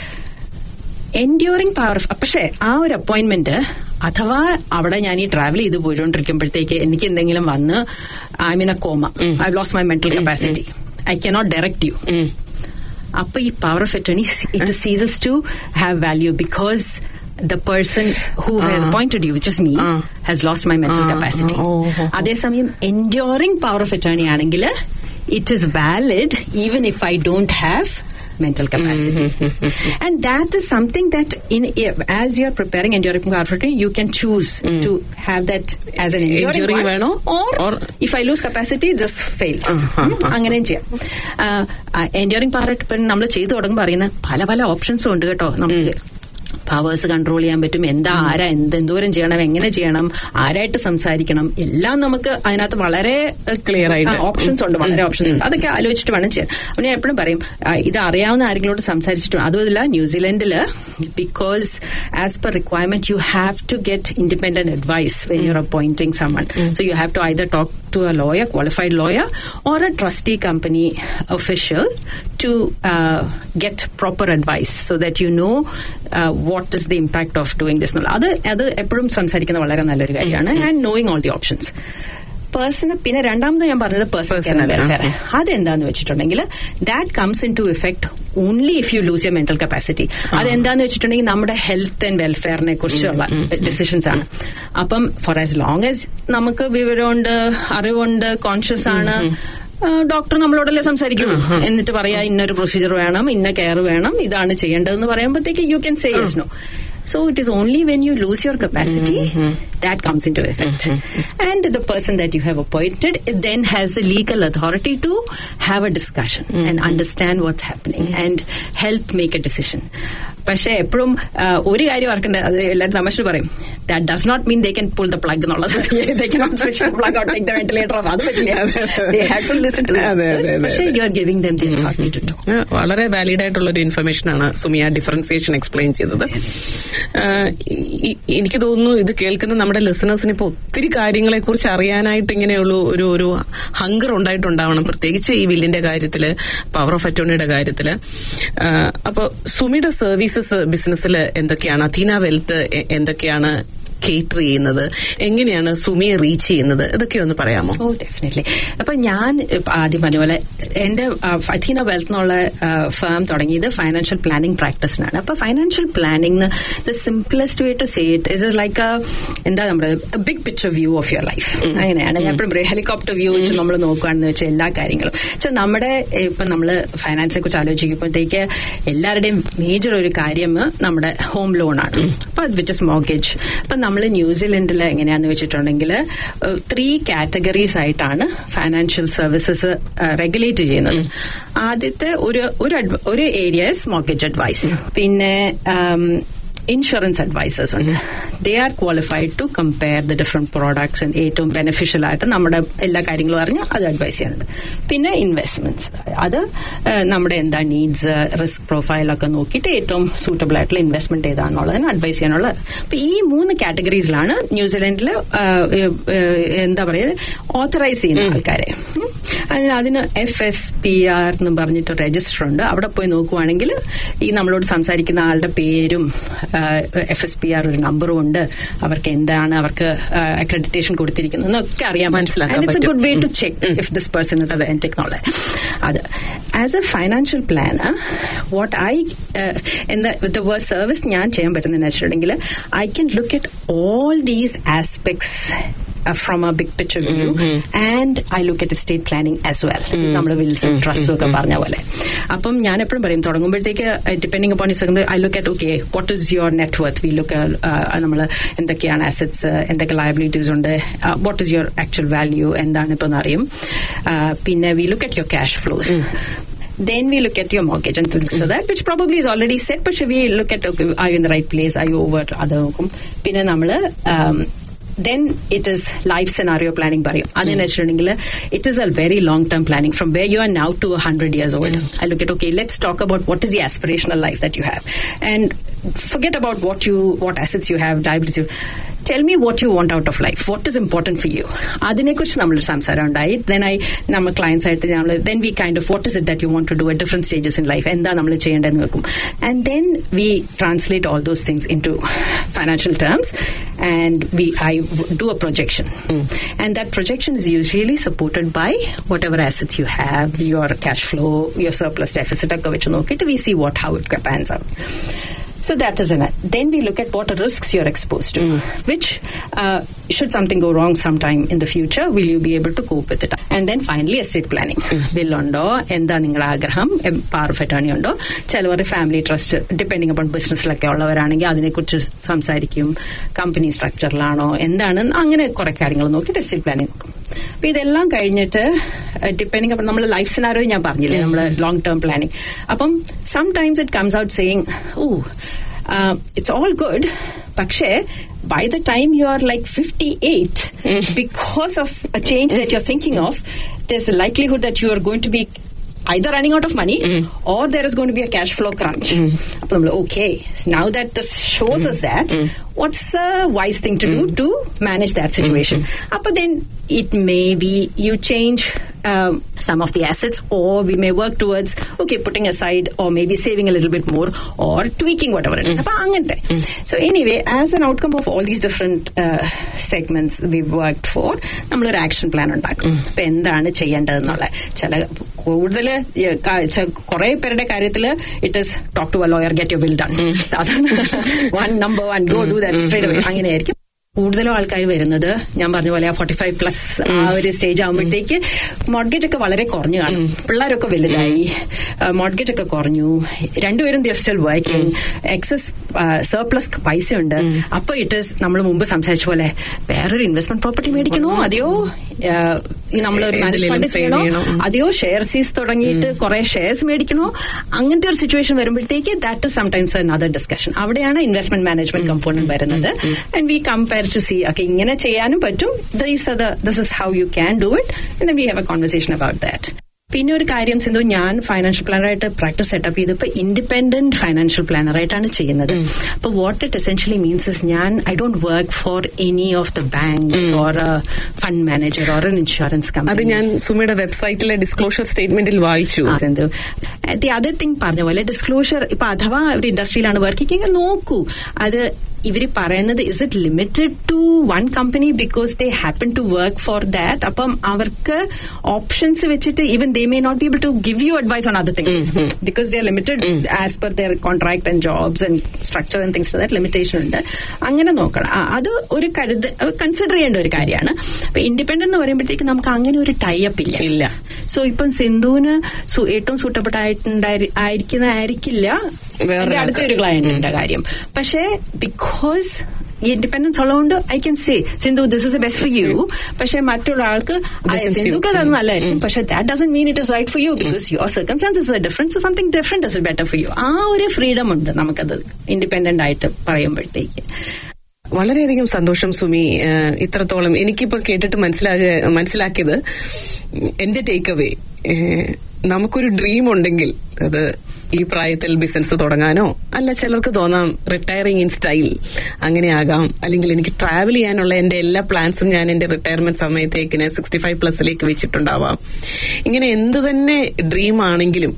Enduring power, പക്ഷേ ആ ഒരു അപ്പോയിന്റ്മെന്റ് അഥവാ അവിടെ ഞാൻ ഈ ട്രാവൽ ചെയ്ത് പോയിക്കൊണ്ടിരിക്കുമ്പോഴത്തേക്ക് എനിക്ക് എന്തെങ്കിലും വന്ന് I mean a coma, I lost my mental capacity, I cannot direct you. അപ്പൊ ഈ power of attorney it ceases to have value because the person who has appointed you, which is me, has lost my mental capacity. അതേസമയം enduring power of attorney ആണെങ്കിൽ it is valid even if I don't have mental capacity. And that is something that as you are preparing enduring power of attorney, you can choose to have that as an enduring one, or if I lose capacity this fails. അങ്ങനെയും ചെയ്യാം. enduring power of attorney നമ്മൾ ചെയ്തു തുടങ്ങുമ്പോൾ അറിയുന്ന പല പല ഓപ്ഷൻസും ഉണ്ട് കേട്ടോ. നമുക്ക് പവേഴ്സ് കൺട്രോൾ ചെയ്യാൻ പറ്റും, ആരാ എന്തോരം ചെയ്യണം, എങ്ങനെ ചെയ്യണം, ആരായിട്ട് സംസാരിക്കണം, എല്ലാം നമുക്ക് അതിനകത്ത് വളരെ ക്ലിയർ ആയിട്ട് ഓപ്ഷൻസ് ഉണ്ട്, വളരെ ഓപ്ഷൻസ് ഉണ്ട്. അതൊക്കെ ആലോചിച്ചിട്ട് വേണം ചെയ്യാൻ. അപ്പോൾ ഞാൻ എപ്പോഴും പറയും, ഇത് അറിയാവുന്ന ആരെങ്കിലോട് സംസാരിച്ചിട്ട്, അതുമല്ല ന്യൂസിലൻഡില് because as per requirement you have to get independent advice when you are appointing someone. So you have to either talk to a lawyer, qualified lawyer, or a trustee company official to get proper advice so that you know what is the impact of doing this. അത് എപ്പോഴും സംസാരിക്കുന്ന വളരെ നല്ലൊരു കാര്യമാണ്. And knowing all the options. പിന്നെ രണ്ടാമത് ഞാൻ പറഞ്ഞത് പേഴ്സണൽ വെൽഫെയർ. അതെന്താന്ന് വെച്ചിട്ടുണ്ടെങ്കിൽ that comes into effect only if you lose your mental capacity. അതെന്താന്ന് വെച്ചിട്ടുണ്ടെങ്കിൽ നമ്മുടെ ഹെൽത്ത് ആൻഡ് വെൽഫെയറിനെ കുറിച്ചുള്ള ഡിസിഷൻസ് ആണ്. അപ്പം ഫോർ ആസ് ലോങ് ആസ് നമുക്ക് വിവരമുണ്ട്, അറിവുണ്ട്, കോൺഷ്യസ് ആണ്, ഡോക്ടർ നമ്മളോടല്ലേ സംസാരിക്കും, എന്നിട്ട് പറയാ ഇന്നൊരു പ്രൊസീജിയർ വേണം, ഇന്ന കെയർ വേണം, ഇതാണ് ചെയ്യേണ്ടതെന്ന് പറയുമ്പോഴത്തേക്ക് you can say yes no. So it is only when you lose your capacity that comes into effect. And the person that you have appointed then has the legal authority to have a discussion and understand what's happening and help make a decision. പക്ഷെ എപ്പോഴും ഒരു കാര്യം ഓർക്കേണ്ട, അത് എല്ലാവരും തമാശ പറയും, that does not mean they can pull the plug എന്നുള്ളത്. They cannot switch the plug or take the ventilator off. അത് പറ്റില്ല. They have to listen to them. പക്ഷെ you are giving them the authority to talk. വളരെ valid ആയിട്ടുള്ള ഒരു information ആണ് Sumiya differentiation explain ചെയ്തത്. എനിക്ക് തോന്നുന്നു ഇത് കേൾക്കുന്ന നമ്മുടെ ലിസണേഴ്സിന് ഇപ്പൊ ഒത്തിരി കാര്യങ്ങളെ കുറിച്ച് അറിയാനായിട്ട് ഇങ്ങനെയുള്ള ഒരു ഹങ്കർ ഉണ്ടായിട്ടുണ്ടാവണം, പ്രത്യേകിച്ച് ഈ വില്ലിന്റെ കാര്യത്തില്, പവർ ഓഫ് അറ്റോർണിയുടെ കാര്യത്തില്. അപ്പൊ സുമിയുടെ സർവീസസ് ബിസിനസ്സിൽ എന്തൊക്കെയാണ്, അഥീന വെൽത്ത് എന്തൊക്കെയാണ് കേറ്റർ ചെയ്യുന്നത്, എങ്ങനെയാണ് സുമിയെ റീച്ച് ചെയ്യുന്നത്, ഇതൊക്കെ ഒന്ന് പറയാമോ? Oh, definitely. അപ്പൊ ഞാൻ ആദ്യം പറഞ്ഞ പോലെ എന്റെ അഥീന വെൽത്ത് എന്നുള്ള ഫേം തുടങ്ങിയത് ഫൈനാൻഷ്യൽ പ്ലാനിംഗ് പ്രാക്ടീസിനാണ്. അപ്പൊ financial planning the simplest way to say it is like എന്താ നമ്മുടെ big picture view of your life. അങ്ങനെയാണ് ഞാൻ എപ്പോഴും പറയും, ഹെലികോപ്റ്റർ വ്യൂ വെച്ച് നമ്മൾ നോക്കുകയാണെന്ന് വെച്ചാൽ എല്ലാ കാര്യങ്ങളും. പക്ഷെ നമ്മുടെ ഇപ്പൊ നമ്മള് ഫൈനാൻസിനെ കുറിച്ച് ആലോചിക്കുമ്പോഴത്തേക്ക് എല്ലാവരുടെയും മേജർ ഒരു കാര്യം നമ്മുടെ ഹോം ലോണാണ്. അപ്പൊ വിച്ച് ഇസ് മോർഗേജ്. അപ്പൊ നമ്മൾ ന്യൂസിലൻഡിൽ എങ്ങനെയാന്ന് വെച്ചിട്ടുണ്ടെങ്കിൽ 3 കാറ്റഗറീസ് ആയിട്ടാണ് ഫൈനാൻഷ്യൽ സർവീസസ് റെഗുലേറ്റ് ചെയ്യുന്നത്. ആദ്യത്തെ ഒരു ഏരിയ മോർഗേജ് അഡ്വൈസ്, പിന്നെ ഇൻഷുറൻസ് അഡ്വൈസേഴ്സ് ഉണ്ട്. They are qualified to compare the different products and ഏറ്റവും ബെനിഫിഷ്യൽ ആയിട്ട് നമ്മുടെ എല്ലാ കാര്യങ്ങളും അറിഞ്ഞ് അത് അഡ്വൈസ് ചെയ്യാനുണ്ട്. പിന്നെ ഇൻവെസ്റ്റ്മെന്റ്സ്, അത് നമ്മുടെ എന്താ നീഡ്സ്, റിസ്ക് പ്രൊഫൈലൊക്കെ നോക്കിയിട്ട് ഏറ്റവും സൂട്ടബിൾ ആയിട്ടുള്ള ഇൻവെസ്റ്റ്മെന്റ് ഏതാണെന്നുള്ളതിന് അഡ്വൈസ് ചെയ്യാനുള്ളത്. അപ്പൊ ഈ 3 കാറ്റഗറീസിലാണ് ന്യൂസിലൻഡിൽ എന്താ പറയുക ഓത്തറൈസ് ചെയ്യുന്ന ആൾക്കാരെ. അതിന് FSPR എന്ന് പറഞ്ഞിട്ട് രജിസ്റ്റർ ഉണ്ട്. അവിടെ പോയി നോക്കുവാണെങ്കിൽ ഈ നമ്മളോട് സംസാരിക്കുന്ന ആളുടെ പേരും FSPR ഒരു നമ്പറും ഉണ്ട്, അവർക്ക് എന്താണ് അവർക്ക് അക്രഡിറ്റേഷൻ കൊടുത്തിരിക്കുന്നതെന്നൊക്കെ അറിയാൻ മനസ്സിലാക്കാം. It's a good way to check if this person is authentic എന്നുള്ളത്. അത് as a financial planner what I the service ഞാൻ ചെയ്യാൻ പറ്റുന്നതെന്ന് വെച്ചിട്ടുണ്ടെങ്കിൽ I can look at all these aspects from a big picture view, and I look at estate planning as well. നമ്മുടെ വിൽസും ട്രസ്റ്റും ഒക്കെ പറഞ്ഞ പോലെ. അപ്പം ഞാൻ എപ്പോഴും പറയും, തുടങ്ങുമ്പോഴത്തേക്ക് depending upon I look at okay what is your net worth, we look നമ്മൾ എന്തൊക്കെയാണ് അസറ്റ്സ്, എന്തൊക്കെ ലയബിലിറ്റീസ് ഉണ്ട്, what is your actual value എന്താണ് ഇപ്പം അറിയും. പിന്നെ we look at your cash flows. Then we look at your mortgage and things so that, which probably is already set, but we look at, okay, are you in the right place, are you over other. പിന്നെ നമ്മള് then it is life scenario planning parayum. Adine vechirundengil it is a very long term planning from where you are now to 100 years old. I look at, okay, let's talk about what is the aspirational life that you have, and forget about what assets you have, liabilities. Tell me what you want out of life, what is important for you. Adine kurichu nammal samsaram undai. Then nammal clients aayittu nammal then we kind of, what is it that you want to do at different stages in life, endha nammal cheyendenu vekkum, and then we translate all those things into financial terms, and I do a projection, and that projection is usually supported by whatever assets you have, your cash flow, your surplus deficit akka vechu nokittu we see how it pans out. So that is it. Then we look at what risks you're exposed to, which should something go wrong sometime in the future, will you be able to cope with it? And then finally estate planning. Will undo, enda ningala agraham, power of attorney undo, chelavar family trust depending upon business like ullavaranengi adine kurichu samsarikkum, company structure laano endana angane kore karyangal nokki estate planning nokkum. അപ്പൊ ഇതെല്ലാം കഴിഞ്ഞിട്ട് depending അപ്പം നമ്മൾ life scenario ഞാൻ പറഞ്ഞില്ലേ, നമ്മൾ long term planning. അപ്പം sometimes it comes out saying, it's all good, പക്ഷേ by the time you are like 58, because of a change that you're thinking of, there's a likelihood that you are going to be either running out of money or there is going to be a cash flow crunch. Okay, so now that this shows us that, what's a wise thing to do to manage that situation? But then it may be you change some of the assets, or we may work towards, okay, putting aside or maybe saving a little bit more or tweaking whatever it is. So anyway, as an outcome of all these different segments we've worked for, നമ്മളൊരു action plan ഉണ്ടാക്കും. അപ്പൊ എന്താണ് ചെയ്യേണ്ടതെന്നുള്ള ചില കൂടുതൽ കുറെ പേരുടെ കാര്യത്തില് it is talk to a lawyer, get your will done. അതാണ് number one, go do that straight away. അങ്ങനെയായിരിക്കും. കൂടുതലും ആൾക്കാർ വരുന്നത് ഞാൻ പറഞ്ഞ പോലെ 45+ ആ ഒരു സ്റ്റേജ് ആകുമ്പോഴത്തേക്ക് മോർഗേജ് ഒക്കെ വളരെ കുറഞ്ഞു കാണും. പിള്ളേരൊക്കെ വലുതായി, മോർഗേജ് ഒക്കെ കുറഞ്ഞു, രണ്ടുപേരും സ്റ്റിൽ വർക്കിംഗ്, എക്സസ് സർപ്ലസ് പൈസ ഉണ്ട്. അപ്പൊ നമ്മൾ മുമ്പ് സംസാരിച്ച പോലെ വേറൊരു ഇൻവെസ്റ്റ്മെന്റ് പ്രോപ്പർട്ടി മേടിക്കണോ, അതെയോ നമ്മളൊരു മാനേജ്മെന്റ് ചെയ്യണോ, അതെയോ ഷെയർസീസ് തുടങ്ങിയിട്ട് കുറെ ഷെയർസ് മേടിക്കണോ, അങ്ങനത്തെ ഒരു സിറ്റുവേഷൻ വരുമ്പോഴത്തേക്ക് that is sometimes another discussion. അവിടെയാണ് ഇൻവെസ്റ്റ്മെന്റ് മാനേജ്മെന്റ് കമ്പോണന്റ് വരുന്നത്. And we compare to see, okay, ഇങ്ങനെ ചെയ്യാനും പറ്റും, this is how you can do it, and then we have a conversation about that. പിന്നെ ഒരു കാര്യം സിന്ധു, ഞാൻ ഫൈനാൻഷ്യൽ പ്ലാനറായിട്ട് പ്രാക്ടീസ് സെറ്റപ്പ് ചെയ്തപ്പോ ഇൻഡിപെൻഡന്റ് ഫൈനാൻഷ്യൽ പ്ലാനറായിട്ടാണ് ചെയ്യുന്നത്. അപ്പൊ what it essentially means is I don't work for any of the banks or a fund manager or an insurance company. അത് ഞാൻ സുമിയുടെ വെബ്സൈറ്റിലെ ഡിസ്ക്ലോഷർ സ്റ്റേറ്റ്മെന്റിൽ വായിച്ചു. സിന്ധു, the other thing പറഞ്ഞ പോലെ ഡിസ്ക്ലോഷർ ഇപ്പൊ അഥവാ ഒരു ഇൻഡസ്ട്രിയിലാണ് വർക്ക് ചെയ്യുക, നോക്കൂ അത് ഇവര് പറയുന്നത് is it limited to one company because they happen to work for that. അപ്പം അവർക്ക് ഓപ്ഷൻസ് വെച്ചിട്ട് even they may not be able to give you advice on other things because they are limited as per their contract and jobs and structure and things that limitation ഉണ്ട്. അങ്ങനെ നോക്കണം, അത് ഒരു consider ചെയ്യേണ്ട ഒരു കാര്യമാണ്. അപ്പൊ ഇൻഡിപെൻഡന്റ് എന്ന് പറയുമ്പോഴത്തേക്ക് നമുക്ക് അങ്ങനെ ഒരു ടൈപ്പ് ഇല്ല. സോ ഇപ്പം സിന്ധുവിന് ഏറ്റവും സൂട്ടബിൾ ആയിരിക്കില്ല അടുത്തൊരു ക്ലയന്റിന്റെ കാര്യം. പക്ഷേ ബിക്കോസ് ഈ ഇൻഡിപെൻഡൻസ് ഉള്ളതുകൊണ്ട് I can say Sindhu this is best for you. പക്ഷെ മറ്റുള്ള ആൾക്ക് സിന്ധുക്ക് അത് നല്ലതായിരിക്കും, പക്ഷെ that doesn't mean it is right for you because your circumstances are different, so something different is better for you. ആ ഒരു ഫ്രീഡം ഉണ്ട് നമുക്കത് ഇൻഡിപെൻഡന്റ് ആയിട്ട് പറയുമ്പോഴത്തേക്ക്. വളരെയധികം സന്തോഷം സുമി. ഇത്രത്തോളം എനിക്കിപ്പോ കേട്ടിട്ട് മനസ്സിലാക്കിയത് എന്റെ ടേക്ക് അവേ, നമുക്കൊരു ഡ്രീം ഉണ്ടെങ്കിൽ അത് ഈ പ്രായത്തിൽ ബിസിനസ് തുടങ്ങാനോ, അല്ല ചിലർക്ക് തോന്നാം റിട്ടയറിംഗ് ഇൻ സ്റ്റൈൽ അങ്ങനെ ആകാം, അല്ലെങ്കിൽ എനിക്ക് ട്രാവൽ ചെയ്യാനുള്ള എന്റെ എല്ലാ പ്ലാൻസും ഞാൻ എന്റെ റിട്ടയർമെന്റ് സമയത്തേക്കിന് 65+ വെച്ചിട്ടുണ്ടാവാം. ഇങ്ങനെ എന്തു തന്നെ ഡ്രീം ആണെങ്കിലും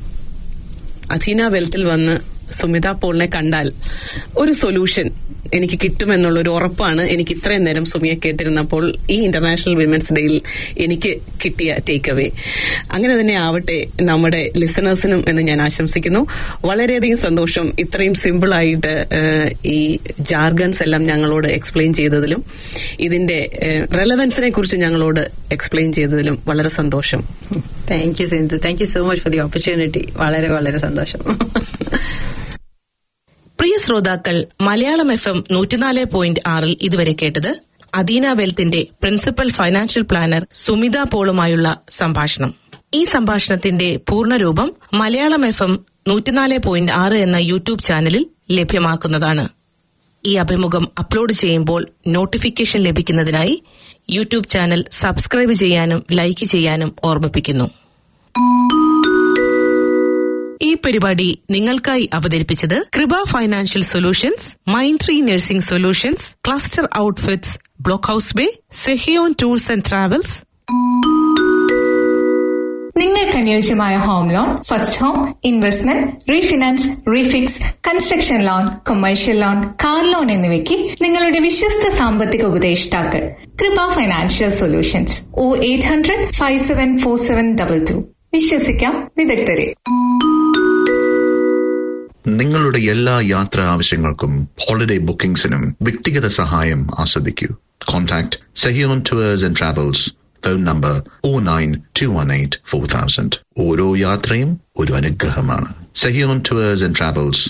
അഥീന വെൽത്തിൽ വന്ന് സുമിത പോളിനെ കണ്ടാൽ ഒരു സൊല്യൂഷൻ എനിക്ക് കിട്ടുമെന്നുള്ളൊരു ഉറപ്പാണ് എനിക്ക് ഇത്രയും നേരം സുമിയെ കേട്ടിരുന്നപ്പോൾ ഈ ഇന്റർനാഷണൽ വിമൻസ് ഡേയിൽ എനിക്ക് കിട്ടിയ ടേക്ക് അവേ. അങ്ങനെ തന്നെ ആവട്ടെ നമ്മുടെ ലിസണേഴ്സിനും എന്ന് ഞാൻ ആശംസിക്കുന്നു. വളരെയധികം സന്തോഷം ഇത്രയും സിമ്പിളായിട്ട് ഈ ജാർഗൺസ് എല്ലാം ഞങ്ങളോട് എക്സ്പ്ലെയിൻ ചെയ്തതിലും ഇതിന്റെ റെലവൻസിനെ കുറിച്ച് ഞങ്ങളോട് എക്സ്പ്ലെയിൻ ചെയ്തതിലും വളരെ സന്തോഷം. Thank you Sindhu, thank you so much for the opportunity. വളരെ വളരെ സന്തോഷം. പ്രിയ ശ്രോതാക്കൾ, മലയാളം FM 104.6 ഇതുവരെ കേട്ടത് അദീന വെൽത്തിന്റെ പ്രിൻസിപ്പൽ ഫൈനാൻഷ്യൽ പ്ലാനർ സുമിത പോളുമായുള്ള സംഭാഷണം. ഈ സംഭാഷണത്തിന്റെ പൂർണ്ണരൂപം മലയാളം FM 104.6 എന്ന യൂട്യൂബ് ചാനലിൽ ലഭ്യമാക്കുന്നതാണ്. ഈ അഭിമുഖം അപ്ലോഡ് ചെയ്യുമ്പോൾ നോട്ടിഫിക്കേഷൻ ലഭിക്കുന്നതിനായി യൂട്യൂബ് ചാനൽ സബ്സ്ക്രൈബ് ചെയ്യാനും ലൈക്ക് ചെയ്യാനും ഓർമ്മിപ്പിക്കുന്നു. ഈ പരിപാടി നിങ്ങൾക്കായി അവതരിപ്പിച്ചത് Kripa financial solutions, mind tree nursing Solutions, Cluster outfits, block house Bay, Sehion tours and Travels. നിങ്ങൾക്ക് അനുയോജ്യമായ home loan, first home, investment, refinance, refix, construction loan, commercial loan, car loan എന്നിവയ്ക്ക് നിങ്ങളുടെ വിശ്വസ്ത സാമ്പത്തിക ഉപദേഷ്ടാക്കൾ കൃപ ഫൈനാൻഷ്യൽ സൊല്യൂഷൻസ്. 0800 574722. വിശ്വസിക്കാം വിദഗ്ധരെ. നിങ്ങളുടെ എല്ലാ യാത്രാ ആവശ്യങ്ങൾക്കും ഹോളിഡേ ബുക്കിംഗ്സിനും വ്യക്തിഗത സഹായം ആസ്വദിക്കൂ. Contact Sehion tours and travels. Phone number 092184000. ഓരോ യാത്രയും ഒരു അനുഗ്രഹമാണ്. Sehion tours and travels.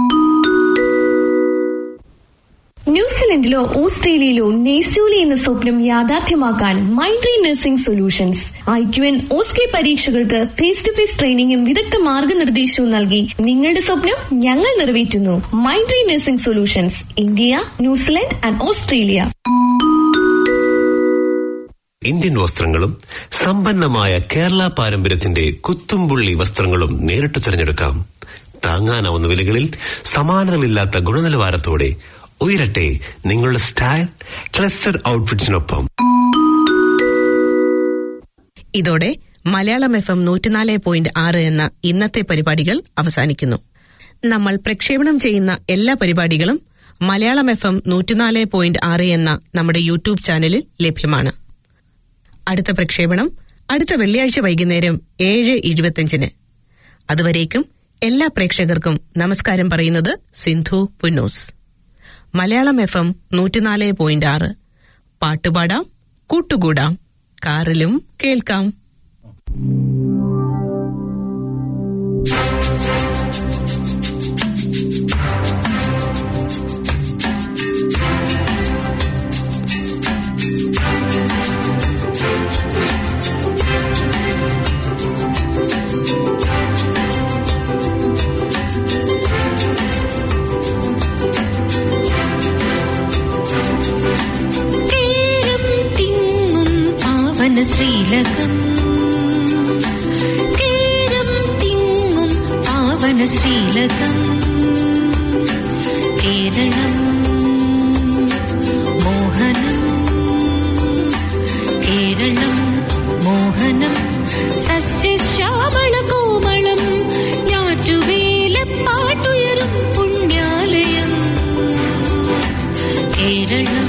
ന്യൂസിലൻഡിലോ ഓസ്ട്രേലിയയിലോ നെയ്സൂലി എന്ന സ്വപ്നം യാഥാർത്ഥ്യമാക്കാൻ mind tree nursing solutions IQN OSK പരീക്ഷകൾക്ക് ഫേസ് ടു ഫേസ് ട്രെയിനിങ്ങും വിദഗ്ധ മാർഗനിർദ്ദേശവും നൽകി നിങ്ങളുടെ സ്വപ്നം ഞങ്ങൾ നിറവേറ്റുന്നു. Mind tree nursing solutions, India, New Zealand and Australia. Indian വസ്ത്രങ്ങളും സമ്പന്നമായ കേരള പാരമ്പര്യത്തിന്റെ കുത്തുംപുള്ളി വസ്ത്രങ്ങളും നേരിട്ട് തിരഞ്ഞെടുക്കാം. താങ്ങാനാവുന്ന വിലകളിൽ സമാനതകളില്ലാത്ത ഗുണനിലവാരത്തോടെ ഉയരട്ടെ നിങ്ങളുടെ സ്റ്റൈൽ ക്ലസ്റ്റർ ഔട്ട്ഫിറ്റ്സിനൊപ്പം. ഇതോടെ മലയാളം FM 104.6 എന്ന ഇന്നത്തെ പരിപാടികൾ അവസാനിക്കുന്നു. നമ്മൾ പ്രക്ഷേപണം ചെയ്യുന്ന എല്ലാ പരിപാടികളും മലയാളം FM 104.6 എന്ന നമ്മുടെ യൂട്യൂബ് ചാനലിൽ ലഭ്യമാണ്. അടുത്ത പ്രക്ഷേപണം അടുത്ത വെള്ളിയാഴ്ച വൈകുന്നേരം 7:25. അതുവരേക്കും എല്ലാ പ്രേക്ഷകർക്കും നമസ്കാരം പറയുന്നത് സിന്ധു പുന്നൂസ്. മലയാളം FM 104.6. പാട്ടുപാടാം, കൂട്ടുകൂടാം, കാറിലും കേൾക്കാം. ശ്രീലകം കേരം തിങ്ങും പാവന ശ്രീലകം കേരളം മോഹനം കേരളം മോഹനം സസ്യശ്യാമള കോമളം ഞാറ്റുവേല പാട്ടുയരും പുണ്യാലയം കേരളം